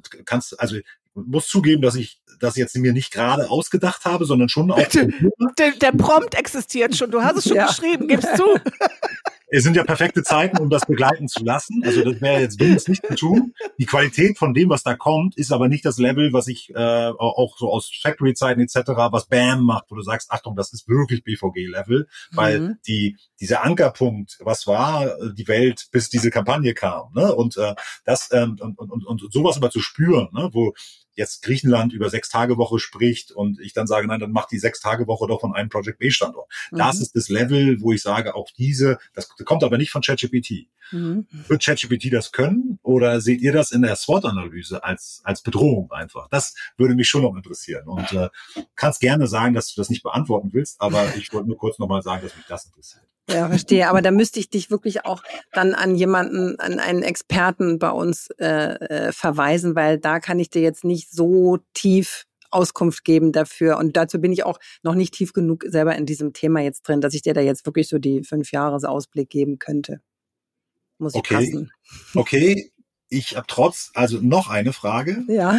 muss zugeben, dass ich das jetzt mir nicht gerade ausgedacht habe, sondern schon auch. Der Prompt existiert schon, du hast es schon geschrieben, gib's zu. Es sind ja perfekte Zeiten, um das begleiten zu lassen. Also das wäre jetzt dumm, es nicht zu tun. Die Qualität von dem, was da kommt, ist aber nicht das Level, was ich auch so aus Factory-Zeiten etc., was BAM macht, wo du sagst, Achtung, das ist wirklich BVG-Level, weil dieser Ankerpunkt, was war die Welt, bis diese Kampagne kam, ne? Und das und sowas aber zu spüren, ne? Wo jetzt Griechenland über 6-Tage-Woche spricht und ich dann sage, nein, dann macht die 6-Tage-Woche doch von einem Project B-Standort. Das ist das Level, wo ich sage, auch das kommt aber nicht von ChatGPT. Wird ChatGPT das können oder seht ihr das in der SWOT-Analyse als Bedrohung einfach? Das würde mich schon noch interessieren und kannst gerne sagen, dass du das nicht beantworten willst, aber ich wollte nur kurz nochmal sagen, dass mich das interessiert. Ja, verstehe. Aber da müsste ich dich wirklich auch dann an jemanden, an einen Experten bei uns verweisen, weil da kann ich dir jetzt nicht so tief Auskunft geben dafür. Und dazu bin ich auch noch nicht tief genug selber in diesem Thema jetzt drin, dass ich dir da jetzt wirklich so die 5-Jahres-Ausblick geben könnte. Muss ich passen. Okay. Ich habe noch eine Frage. Ja.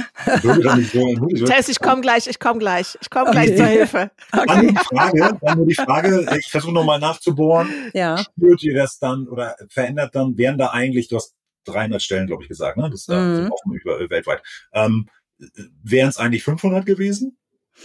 Tess, ich komme gleich zur Hilfe. Dann nur die Frage, ich versuche nochmal nachzubohren. Ja. Spürt ihr das dann oder verändert dann, wären da eigentlich, du hast 300 Stellen, glaube ich, gesagt, ne? Das sind offen weltweit. Wären es eigentlich 500 gewesen?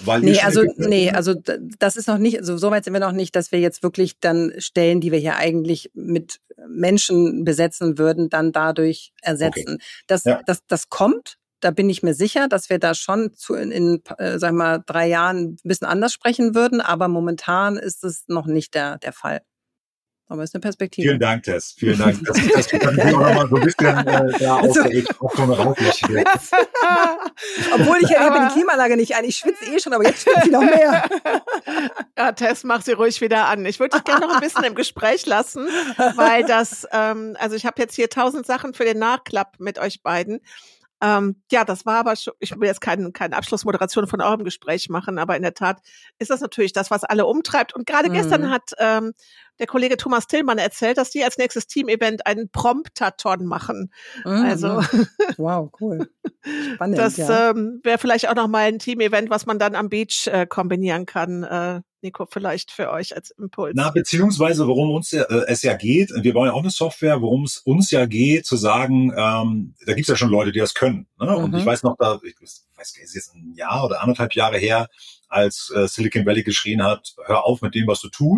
Also das ist noch nicht, also so weit sind wir noch nicht, dass wir jetzt wirklich dann Stellen, die wir hier eigentlich mit Menschen besetzen würden, dann dadurch ersetzen. Okay. Das kommt, da bin ich mir sicher, dass wir da schon in 3 Jahren ein bisschen anders sprechen würden, aber momentan ist es noch nicht der Fall. Aber es ist eine Perspektive. Vielen Dank, Tess. Vielen Dank. Das kann ich auch nochmal so ein bisschen auf so eine Rauchfläche. Obwohl ich erlebe die Klimaanlage nicht ein. Ich schwitze schon, aber jetzt schwitze ich noch mehr. Ja, Tess, mach sie ruhig wieder an. Ich würde dich gerne noch ein bisschen im Gespräch lassen, weil also ich habe jetzt hier 1000 Sachen für den Nachklapp mit euch beiden. Das war aber schon, ich will jetzt keine Abschlussmoderation von eurem Gespräch machen, aber in der Tat ist das natürlich das, was alle umtreibt. Und gerade gestern hat der Kollege Thomas Tillmann erzählt, dass die als nächstes Team-Event einen Promptathon machen. Also wow, cool. Spannend. Das wäre vielleicht auch noch mal ein Team-Event, was man dann am Beach kombinieren kann. Nico, vielleicht für euch als Impuls. Beziehungsweise, worum uns es ja geht, wir bauen ja auch eine Software, worum es uns ja geht, zu sagen, da gibt's ja schon Leute, die das können. Ne? Und ich weiß noch, es ist jetzt ein Jahr oder 1,5 Jahre her, als Silicon Valley geschrien hat, hör auf mit dem, was du tust.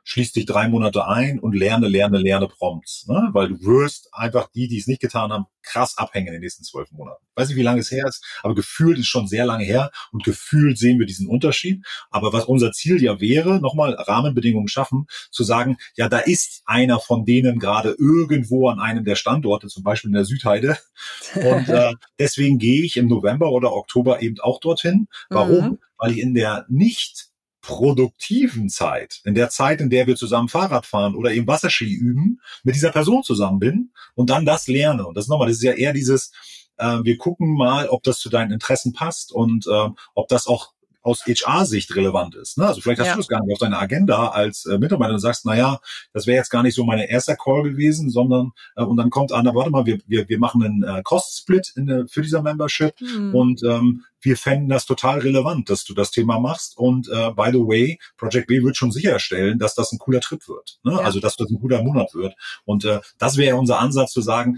schließ dich 3 Monate ein und lerne Prompts, ne? Weil du wirst einfach die es nicht getan haben, krass abhängen in den nächsten 12 Monaten. Weiß nicht, wie lange es her ist, aber gefühlt ist schon sehr lange her und gefühlt sehen wir diesen Unterschied. Aber was unser Ziel ja wäre, nochmal Rahmenbedingungen schaffen, zu sagen, ja, da ist einer von denen gerade irgendwo an einem der Standorte, zum Beispiel in der Südheide. Und deswegen gehe ich im November oder Oktober eben auch dorthin. Warum? Weil ich in der nicht produktiven Zeit, in der Zeit, in der wir zusammen Fahrrad fahren oder eben Wasserski üben, mit dieser Person zusammen bin und dann das lerne. Und das ist ja eher dieses, wir gucken mal, ob das zu deinen Interessen passt und ob das auch aus HR-Sicht relevant ist. Ne? Also vielleicht hast du das gar nicht auf deiner Agenda als Mitarbeiter und sagst, naja, das wäre jetzt gar nicht so mein erster Call gewesen, sondern und dann kommt einer, warte mal, wir machen einen Cost-Split für dieser Membership und wir fänden das total relevant, dass du das Thema machst und by the way, Project B wird schon sicherstellen, dass das ein cooler Trip wird. Ne? Also dass das ein guter Monat wird. Und das wäre unser Ansatz zu sagen,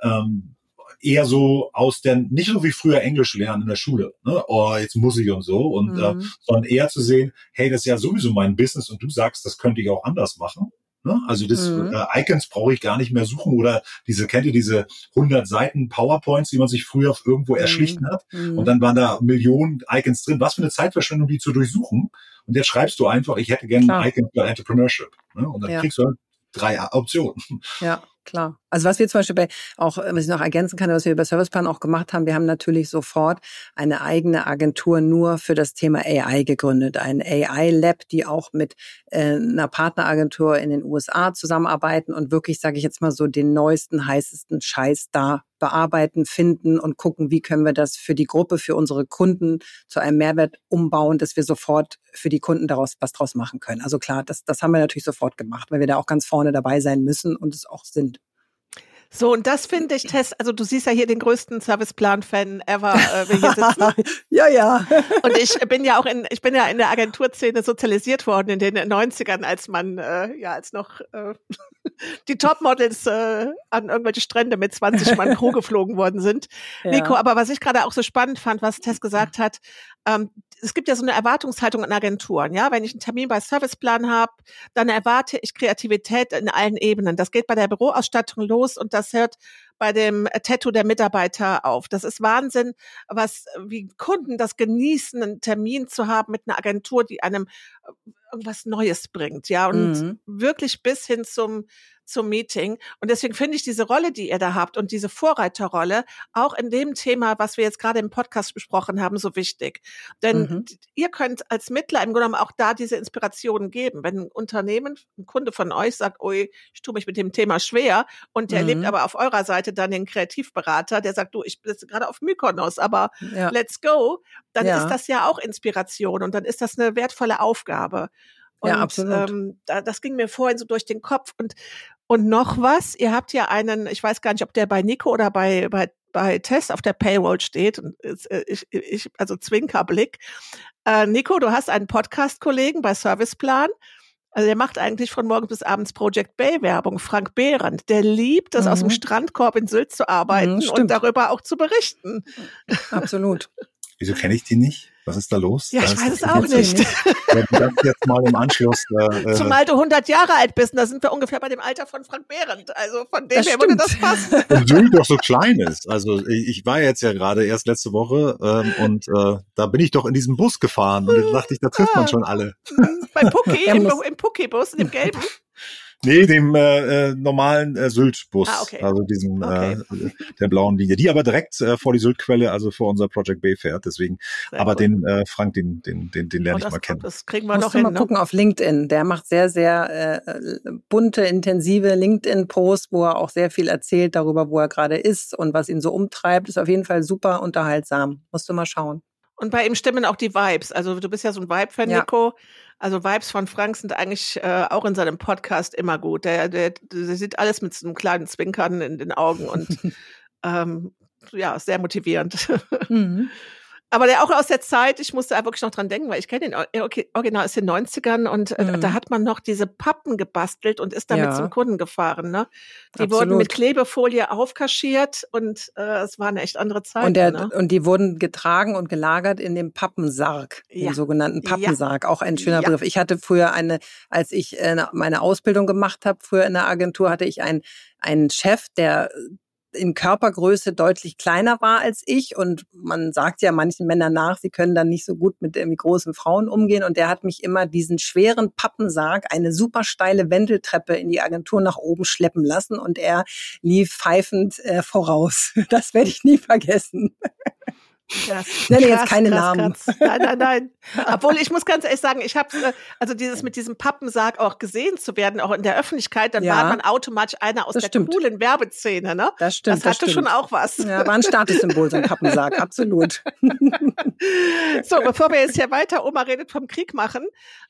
eher so nicht so wie früher Englisch lernen in der Schule, ne? Oh, jetzt muss ich und so, und sondern eher zu sehen, hey, das ist ja sowieso mein Business und du sagst, das könnte ich auch anders machen. Ne? Also das Icons brauche ich gar nicht mehr suchen oder kennt ihr diese 100 Seiten PowerPoints, die man sich früher irgendwo erschlichen hat und dann waren da Millionen Icons drin. Was für eine Zeitverschwendung, die zu durchsuchen. Und jetzt schreibst du einfach, ich hätte gerne ein Icon für Entrepreneurship. Ne? Und dann kriegst du halt 3 Optionen. Ja, klar. Also was wir zum Beispiel was ich noch ergänzen kann, was wir bei Serviceplan auch gemacht haben, wir haben natürlich sofort eine eigene Agentur nur für das Thema AI gegründet. Ein AI-Lab, die auch mit einer Partneragentur in den USA zusammenarbeiten und wirklich, sage ich jetzt mal so, den neuesten, heißesten Scheiß da bearbeiten, finden und gucken, wie können wir das für die Gruppe, für unsere Kunden zu einem Mehrwert umbauen, dass wir sofort für die Kunden was draus machen können. Also klar, das haben wir natürlich sofort gemacht, weil wir da auch ganz vorne dabei sein müssen und es auch sind. So, und das finde ich, Tess, also du siehst ja hier den größten Serviceplan-Fan ever, wir hier sitzen. Ja. Und ich bin ja in der Agenturszene sozialisiert worden in den 90ern, als man, als noch die Topmodels an irgendwelche Strände mit 20 Mann Crew geflogen worden sind. Ja. Nico, aber was ich gerade auch so spannend fand, was Tess gesagt hat, es gibt ja so eine Erwartungshaltung an Agenturen, ja. Wenn ich einen Termin bei Serviceplan habe, dann erwarte ich Kreativität in allen Ebenen. Das geht bei der Büroausstattung los und das hört bei dem Tattoo der Mitarbeiter auf. Das ist Wahnsinn, wie Kunden das genießen, einen Termin zu haben mit einer Agentur, die einem irgendwas Neues bringt, ja, und wirklich bis hin zum Meeting. Und deswegen finde ich diese Rolle, die ihr da habt und diese Vorreiterrolle auch in dem Thema, was wir jetzt gerade im Podcast besprochen haben, so wichtig. Denn ihr könnt als Mittler im Grunde genommen auch da diese Inspirationen geben. Wenn ein Kunde von euch sagt, ui, ich tue mich mit dem Thema schwer und der erlebt aber auf eurer Seite dann den Kreativberater, der sagt, du, ich bin jetzt gerade auf Mykonos, aber let's go, dann ist das ja auch Inspiration und dann ist das eine wertvolle Aufgabe. Und, ja, absolut. Das ging mir vorhin so durch den Kopf. Und noch was, ihr habt ja ich weiß gar nicht, ob der bei Nico oder bei Tess auf der Payroll steht. Und also Zwinkerblick. Nico, du hast einen Podcast-Kollegen bei Serviceplan. Also der macht eigentlich von morgens bis abends Project Bay Werbung. Frank Behrendt, der liebt es, aus dem Strandkorb in Sylt zu arbeiten und darüber auch zu berichten. Absolut. Wieso kenne ich die nicht? Was ist da los? Ja, ich weiß es auch nicht. Wenn du das jetzt mal im Anschluss... Zumal du 100 Jahre alt bist, da sind wir ungefähr bei dem Alter von Frank Behrendt. Also von dem her würde das passen. Und Sylt doch so klein ist. Also ich war jetzt ja gerade erst letzte Woche und da bin ich doch in diesem Bus gefahren und da dachte ich, da trifft man schon alle. Beim Pucki, im Pucki-Bus, in dem gelben? Nee, dem normalen Sylt-Bus, okay. Also diesem der blauen Linie, die aber direkt vor die Syltquelle, also vor unser Project Bay fährt. Deswegen, sehr aber cool. Den Frank, den lerne ich mal kennen. Das kriegen wir noch hin. Mal gucken auf LinkedIn. Der macht sehr, sehr bunte, intensive LinkedIn-Posts, wo er auch sehr viel erzählt darüber, wo er gerade ist und was ihn so umtreibt. Ist auf jeden Fall super unterhaltsam. Musst du mal schauen. Und bei ihm stimmen auch die Vibes. Also du bist ja so ein Vibe-Fan, Nico. Also Vibes von Frank sind eigentlich auch in seinem Podcast immer gut. Der sieht alles mit so einem kleinen Zwinkern in den Augen und sehr motivierend. Aber der auch aus der Zeit, ich musste da wirklich noch dran denken, weil ich kenne den Original aus den 90ern und da hat man noch diese Pappen gebastelt und ist damit zum Kunden gefahren. Ne? Die wurden mit Klebefolie aufkaschiert und es waren echt andere Zeiten. Und die wurden getragen und gelagert in dem Pappensarg, den sogenannten Pappensarg. Auch ein schöner Begriff. Ich hatte früher als ich meine Ausbildung gemacht habe, früher in der Agentur, hatte ich einen Chef, der in Körpergröße deutlich kleiner war als ich und man sagt ja manchen Männern nach, sie können dann nicht so gut mit großen Frauen umgehen und der hat mich immer diesen schweren Pappensarg, eine super steile Wendeltreppe in die Agentur nach oben schleppen lassen und er lief pfeifend voraus. Das werde ich nie vergessen. Ich nenne jetzt keine Namen. Nein. Obwohl, ich muss ganz ehrlich sagen, ich habe also mit diesem Pappensarg auch gesehen zu werden, auch in der Öffentlichkeit, dann war man automatisch einer aus der coolen Werbeszene. Ne? Das stimmt. Das hatte schon auch was. Ja, war ein Statussymbol, so ein Pappensarg, absolut. So, bevor wir jetzt hier weiter Oma redet vom Krieg machen,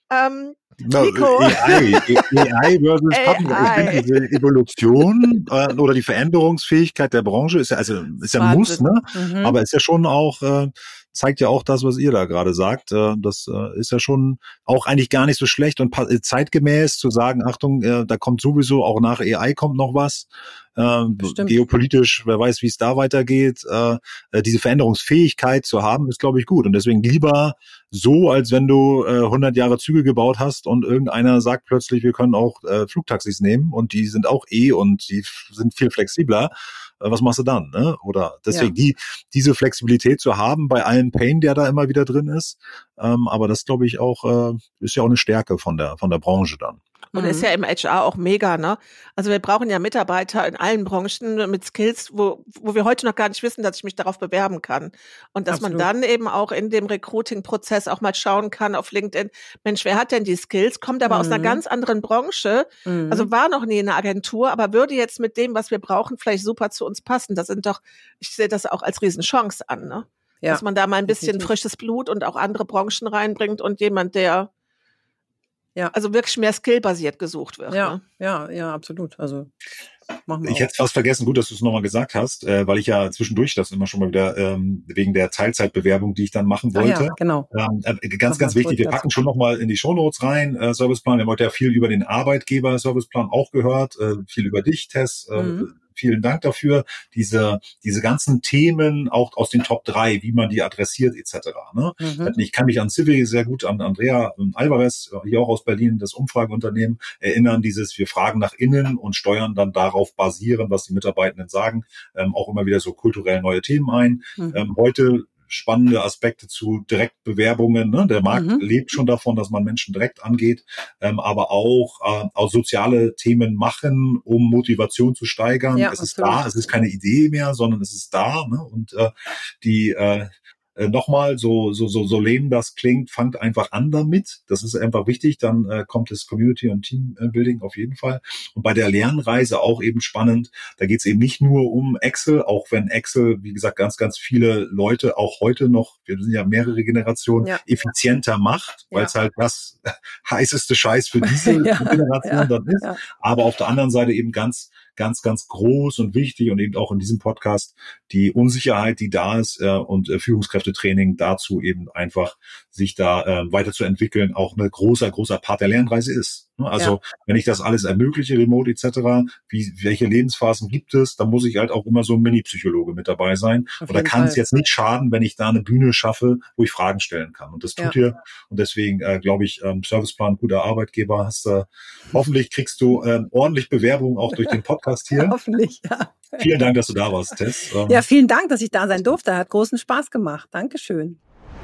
Nico. AI versus Pappen. Ich finde diese Evolution oder die Veränderungsfähigkeit der Branche ist ja ein Muss, ne? Aber ist ja schon auch, zeigt ja auch das, was ihr da gerade sagt. Das ist ja schon auch eigentlich gar nicht so schlecht und zeitgemäß zu sagen, Achtung, da kommt sowieso auch nach AI kommt noch was. Geopolitisch, wer weiß, wie es da weitergeht. Diese Veränderungsfähigkeit zu haben, ist, glaube ich, gut. Und deswegen lieber so, als wenn du 100 Jahre Züge gebaut hast und irgendeiner sagt plötzlich, wir können auch Flugtaxis nehmen und die sind auch und die sind viel flexibler. Was machst du dann? Ne? Oder deswegen diese Flexibilität zu haben bei allen Pain, der da immer wieder drin ist. Aber das, glaube ich, auch ist ja auch eine Stärke von der Branche dann. Und ist ja im HR auch mega, ne? Also wir brauchen ja Mitarbeiter in allen Branchen mit Skills, wo wir heute noch gar nicht wissen, dass ich mich darauf bewerben kann. Und dass man dann eben auch in dem Recruiting-Prozess auch mal schauen kann auf LinkedIn, Mensch, wer hat denn die Skills? Kommt aber aus einer ganz anderen Branche, also war noch nie in einer Agentur, aber würde jetzt mit dem, was wir brauchen, vielleicht super zu uns passen. Ich sehe das auch als Riesenchance an, ne? Ja, dass man da mal ein bisschen frisches Blut und auch andere Branchen reinbringt und jemand, der also wirklich mehr skillbasiert gesucht wird. Ne? Ja, absolut. Also machen wir Ich hätte fast vergessen, gut, dass du es nochmal gesagt hast, weil ich ja zwischendurch das immer schon mal wieder wegen der Teilzeitbewerbung, die ich dann machen wollte. Ja, genau. Ganz wichtig, wir packen schon nochmal in die Shownotes rein, Serviceplan. Wir haben heute ja viel über den Arbeitgeber-Serviceplan auch gehört, viel über dich, Tess. Vielen Dank dafür. Diese ganzen Themen auch aus den Top 3, wie man die adressiert etc. Ne? Ich kann mich an Civi sehr gut, an Andrea Alvarez, hier auch aus Berlin, das Umfrageunternehmen, erinnern, wir fragen nach innen und steuern dann darauf basieren, was die Mitarbeitenden sagen, auch immer wieder so kulturell neue Themen ein. Heute spannende Aspekte zu Direktbewerbungen. Ne? Der Markt lebt schon davon, dass man Menschen direkt angeht, aber auch soziale Themen machen, um Motivation zu steigern. Es ist da, es ist keine Idee mehr, sondern es ist da. Ne? Und nochmal, so lame das klingt, fangt einfach an damit. Das ist einfach wichtig. Dann kommt das Community- und Teambuilding auf jeden Fall. Und bei der Lernreise auch eben spannend. Da geht es eben nicht nur um Excel, auch wenn Excel, wie gesagt, ganz, ganz viele Leute auch heute noch, wir sind ja mehrere Generationen, effizienter macht, weil es halt das heißeste Scheiß für diese Generation dann ist. Ja. Aber auf der anderen Seite eben ganz groß und wichtig und eben auch in diesem Podcast die Unsicherheit, die da ist und Führungskräftetraining dazu eben einfach sich da weiterzuentwickeln, auch ein großer Part der Lernreise ist. Also wenn ich das alles ermögliche, Remote etc., welche Lebensphasen gibt es, dann muss ich halt auch immer so ein Mini-Psychologe mit dabei sein. Und da kann es jetzt nicht schaden, wenn ich da eine Bühne schaffe, wo ich Fragen stellen kann. Und das tut ihr. Und deswegen glaube ich, Serviceplan, guter Arbeitgeber, hoffentlich kriegst du ordentlich Bewerbung auch durch den Podcast hier. Hoffentlich, ja. Vielen Dank, dass du da warst, Tess. Ja, vielen Dank, dass ich da sein durfte. Hat großen Spaß gemacht. Dankeschön.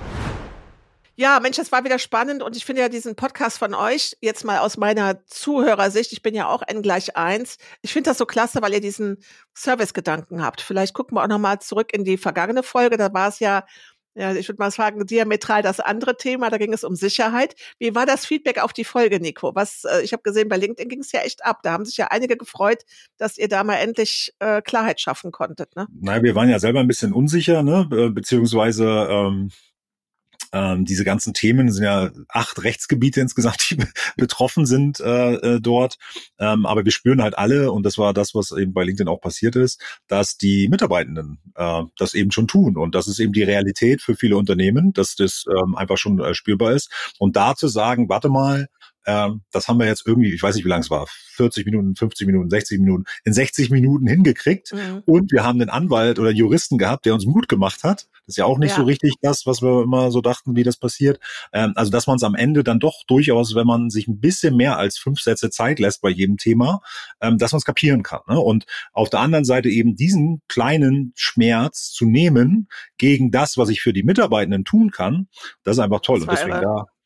Ja, Mensch, das war wieder spannend und ich finde ja diesen Podcast von euch, jetzt mal aus meiner Zuhörersicht, ich bin ja auch N=1, ich finde das so klasse, weil ihr diesen Service-Gedanken habt. Vielleicht gucken wir auch nochmal zurück in die vergangene Folge, da war es ja, ich würde mal sagen, diametral das andere Thema, da ging es um Sicherheit. Wie war das Feedback auf die Folge, Nico? Ich habe gesehen, bei LinkedIn ging es ja echt ab, da haben sich ja einige gefreut, dass ihr da mal endlich Klarheit schaffen konntet. Ne? Naja, wir waren ja selber ein bisschen unsicher, ne? Beziehungsweise Diese ganzen Themen sind ja 8 Rechtsgebiete insgesamt, die betroffen sind dort. Aber wir spüren halt alle, und das war das, was eben bei LinkedIn auch passiert ist, dass die Mitarbeitenden das eben schon tun. Und das ist eben die Realität für viele Unternehmen, dass das einfach schon spürbar ist. Und da zu sagen, warte mal, das haben wir jetzt irgendwie, ich weiß nicht, wie lang es war, 40 Minuten, 50 Minuten, 60 Minuten, in 60 Minuten hingekriegt. Mhm. Und wir haben einen Anwalt oder einen Juristen gehabt, der uns Mut gemacht hat. Das ist ja auch nicht so richtig das, was wir immer so dachten, wie das passiert. Also, dass man es am Ende dann doch durchaus, wenn man sich ein bisschen mehr als 5 Sätze Zeit lässt bei jedem Thema, dass man es kapieren kann. Ne? Und auf der anderen Seite eben diesen kleinen Schmerz zu nehmen gegen das, was ich für die Mitarbeitenden tun kann, das ist einfach toll. Und deswegen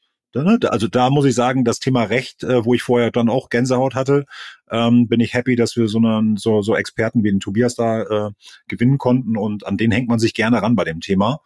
also da muss ich sagen, das Thema Recht, wo ich vorher dann auch Gänsehaut hatte, bin ich happy, dass wir so Experten wie den Tobias da gewinnen konnten, und an den hängt man sich gerne ran bei dem Thema.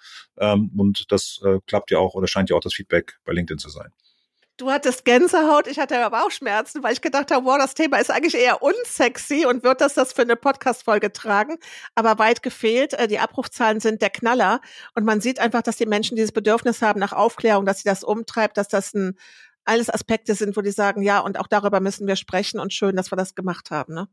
Und das klappt ja auch, oder scheint ja auch das Feedback bei LinkedIn zu sein. Du hattest Gänsehaut, ich hatte aber auch Schmerzen, weil ich gedacht habe, wow, das Thema ist eigentlich eher unsexy und wird das für eine Podcast-Folge tragen, aber weit gefehlt. Die Abrufzahlen sind der Knaller und man sieht einfach, dass die Menschen dieses Bedürfnis haben nach Aufklärung, dass sie das umtreibt, dass das alles Aspekte sind, wo die sagen, ja, und auch darüber müssen wir sprechen, und schön, dass wir das gemacht haben, ne?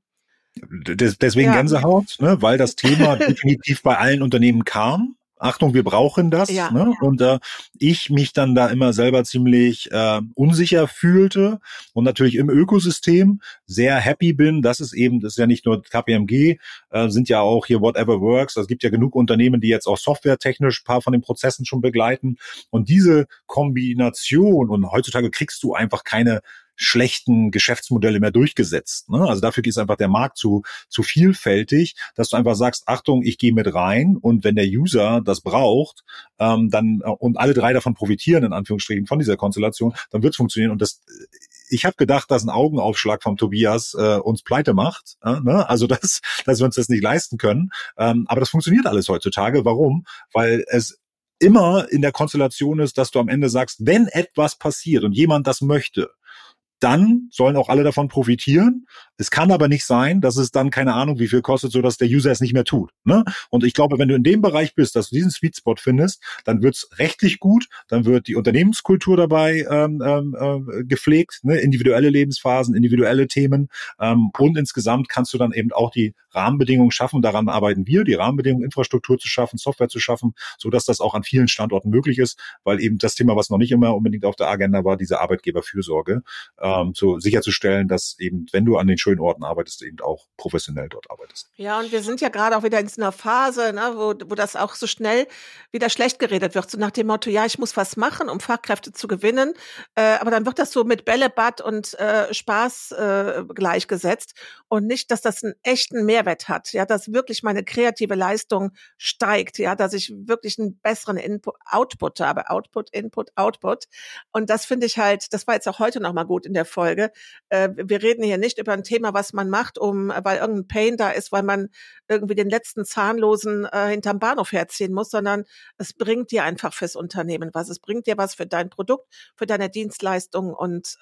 Deswegen Gänsehaut, ne, weil das Thema definitiv bei allen Unternehmen kam. Achtung, wir brauchen das. Ja. Ne? Und ich mich dann da immer selber ziemlich unsicher fühlte und natürlich im Ökosystem sehr happy bin, dass es eben, das ist ja nicht nur KPMG, sind ja auch hier Whatever Works. Es gibt ja genug Unternehmen, die jetzt auch softwaretechnisch ein paar von den Prozessen schon begleiten. Und diese Kombination, und heutzutage kriegst du einfach keine schlechten Geschäftsmodelle mehr durchgesetzt. Ne? Also dafür ist einfach der Markt zu vielfältig, dass du einfach sagst, Achtung, ich gehe mit rein, und wenn der User das braucht, dann und alle 3 davon profitieren, in Anführungsstrichen, von dieser Konstellation, dann wird es funktionieren. Und ich habe gedacht, dass ein Augenaufschlag vom Tobias uns pleite macht, ne? Also dass wir uns das nicht leisten können. Aber das funktioniert alles heutzutage. Warum? Weil es immer in der Konstellation ist, dass du am Ende sagst, wenn etwas passiert und jemand das möchte, dann sollen auch alle davon profitieren. Es kann aber nicht sein, dass es dann keine Ahnung wie viel kostet, so dass der User es nicht mehr tut. Ne? Und ich glaube, wenn du in dem Bereich bist, dass du diesen Sweet Spot findest, dann wird's rechtlich gut, dann wird die Unternehmenskultur dabei gepflegt, ne? Individuelle Lebensphasen, individuelle Themen, und insgesamt kannst du dann eben auch die Rahmenbedingungen schaffen. Daran arbeiten wir, die Rahmenbedingungen, Infrastruktur zu schaffen, Software zu schaffen, so dass das auch an vielen Standorten möglich ist, weil eben das Thema, was noch nicht immer unbedingt auf der Agenda war, diese Arbeitgeberfürsorge, so sicherzustellen, dass eben, wenn du an den schönen Orten arbeitest, eben auch professionell dort arbeitest. Ja, und wir sind ja gerade auch wieder in so einer Phase, ne, wo das auch so schnell wieder schlecht geredet wird, so nach dem Motto, ja, ich muss was machen, um Fachkräfte zu gewinnen, aber dann wird das so mit Bällebad und Spaß gleichgesetzt und nicht, dass das einen echten Mehrwert hat, ja, dass wirklich meine kreative Leistung steigt, ja, dass ich wirklich einen besseren Output habe, Output, Input, Output, und das finde ich halt, das war jetzt auch heute nochmal gut in der Folge. Wir reden hier nicht über ein Thema, was man macht, weil irgendein Pain da ist, weil man irgendwie den letzten Zahnlosen hinterm Bahnhof herziehen muss, sondern es bringt dir einfach fürs Unternehmen was. Es bringt dir was für dein Produkt, für deine Dienstleistung, und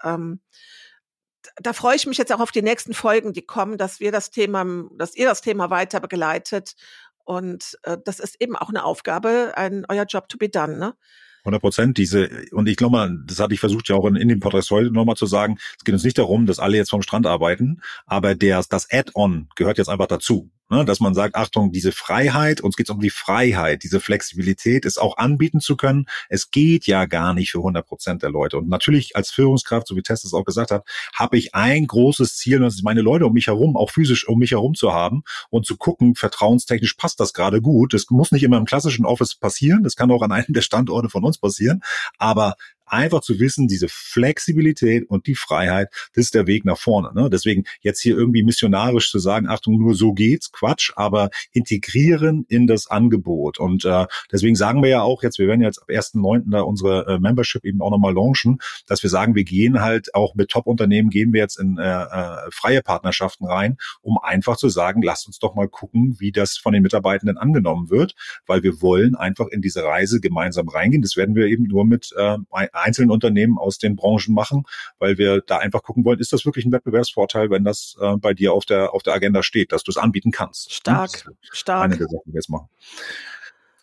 da freue ich mich jetzt auch auf die nächsten Folgen, die kommen, dass ihr das Thema weiter begleitet, und das ist eben auch eine Aufgabe, euer Job to be done, ne? 100%. Und ich glaube mal, das hatte ich versucht ja auch in dem Podcast heute nochmal zu sagen, es geht uns nicht darum, dass alle jetzt vom Strand arbeiten, aber das Add-on gehört jetzt einfach dazu. Ne, dass man sagt, Achtung, diese Freiheit, uns geht es um die Freiheit, diese Flexibilität, es auch anbieten zu können. Es geht ja gar nicht für 100% der Leute. Und natürlich als Führungskraft, so wie Tess es auch gesagt hat, habe ich ein großes Ziel, und das ist, meine Leute um mich herum, auch physisch um mich herum zu haben und zu gucken, vertrauenstechnisch passt das gerade gut. Das muss nicht immer im klassischen Office passieren, das kann auch an einem der Standorte von uns passieren, aber einfach zu wissen, diese Flexibilität und die Freiheit, das ist der Weg nach vorne. Ne? Deswegen jetzt hier irgendwie missionarisch zu sagen, Achtung, nur so geht's, Quatsch, aber integrieren in das Angebot. Und deswegen sagen wir ja auch jetzt, wir werden jetzt ab 1.9. da unsere Membership eben auch nochmal launchen, dass wir sagen, wir gehen halt auch mit Top-Unternehmen, gehen wir jetzt in freie Partnerschaften rein, um einfach zu sagen, lasst uns doch mal gucken, wie das von den Mitarbeitenden angenommen wird, weil wir wollen einfach in diese Reise gemeinsam reingehen. Das werden wir eben nur mit einzelnen Unternehmen aus den Branchen machen, weil wir da einfach gucken wollen, ist das wirklich ein Wettbewerbsvorteil, wenn das bei dir auf der Agenda steht, dass du es anbieten kannst. Stark. Eine der Sachen, die wir jetzt machen.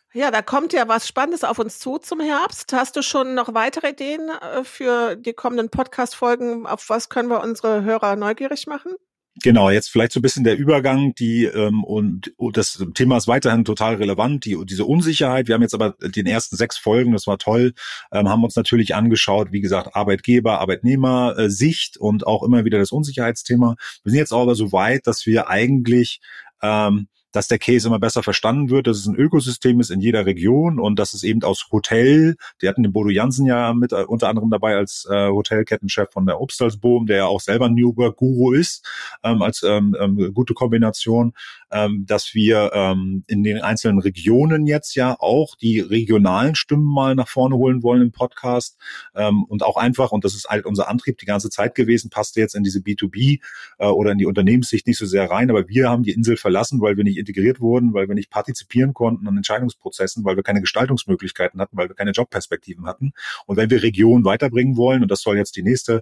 Ja, da kommt ja was Spannendes auf uns zu zum Herbst. Hast du schon noch weitere Ideen für die kommenden Podcast-Folgen? Auf was können wir unsere Hörer neugierig machen? Genau, jetzt vielleicht so ein bisschen der Übergang, und das Thema ist weiterhin total relevant, diese Unsicherheit. Wir haben jetzt aber den ersten 6 Folgen, das war toll, haben uns natürlich angeschaut, wie gesagt, Arbeitgeber, Arbeitnehmer, Sicht und auch immer wieder das Unsicherheitsthema. Wir sind jetzt aber so weit, dass wir eigentlich dass der Case immer besser verstanden wird, dass es ein Ökosystem ist in jeder Region und dass es eben aus Hotel, die hatten den Bodo Jansen ja mit unter anderem dabei als Hotelkettenchef von der Obstalsboom, der ja auch selber New Work Guru ist, als gute Kombination, dass wir in den einzelnen Regionen jetzt ja auch die regionalen Stimmen mal nach vorne holen wollen im Podcast und auch einfach, und das ist halt unser Antrieb die ganze Zeit gewesen, passte jetzt in diese B2B oder in die Unternehmenssicht nicht so sehr rein, aber wir haben die Insel verlassen, weil wir nicht integriert wurden, weil wir nicht partizipieren konnten an Entscheidungsprozessen, weil wir keine Gestaltungsmöglichkeiten hatten, weil wir keine Jobperspektiven hatten. Und wenn wir Regionen weiterbringen wollen, und das soll jetzt die nächste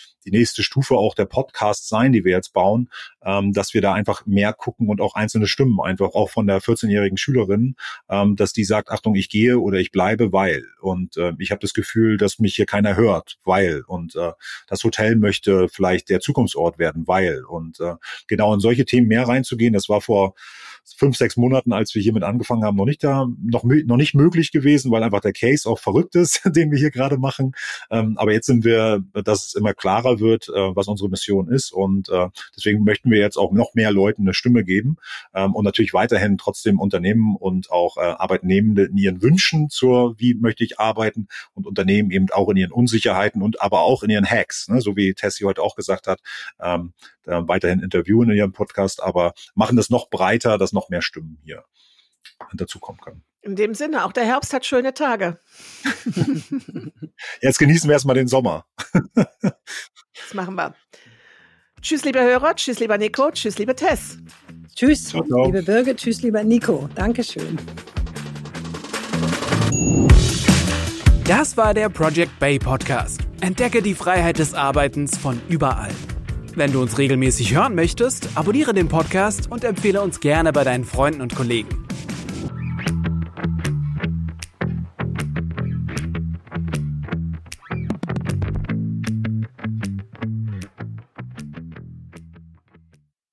Stufe auch der Podcast sein, die wir jetzt bauen, dass wir da einfach mehr gucken und auch einzelne Stimmen, einfach auch von der 14-jährigen Schülerin, dass die sagt, Achtung, ich gehe oder ich bleibe, weil. Und ich habe das Gefühl, dass mich hier keiner hört, weil. Und das Hotel möchte vielleicht der Zukunftsort werden, weil. Und genau in solche Themen mehr reinzugehen, das war vor 5-6 Monaten, als wir hiermit angefangen haben, noch nicht möglich gewesen, weil einfach der Case auch verrückt ist, den wir hier gerade machen. Aber jetzt sind wir, dass es immer klarer wird, was unsere Mission ist. Und deswegen möchten wir jetzt auch noch mehr Leuten eine Stimme geben und natürlich weiterhin trotzdem Unternehmen und auch Arbeitnehmende in ihren Wünschen wie möchte ich arbeiten und Unternehmen eben auch in ihren Unsicherheiten und aber auch in ihren Hacks, ne, so wie Tessie heute auch gesagt hat, weiterhin interviewen in ihrem Podcast, aber machen das noch breiter, dass noch mehr Stimmen hier dazukommen können. In dem Sinne, auch der Herbst hat schöne Tage. Jetzt genießen wir erstmal den Sommer. Das machen wir. Tschüss, liebe Hörer, tschüss, lieber Nico, tschüss, liebe Tess. Tschüss, ciao, ciao. Liebe Birgit, tschüss, lieber Nico. Dankeschön. Das war der Project Bay Podcast. Entdecke die Freiheit des Arbeitens von überall. Wenn du uns regelmäßig hören möchtest, abonniere den Podcast und empfehle uns gerne bei deinen Freunden und Kollegen.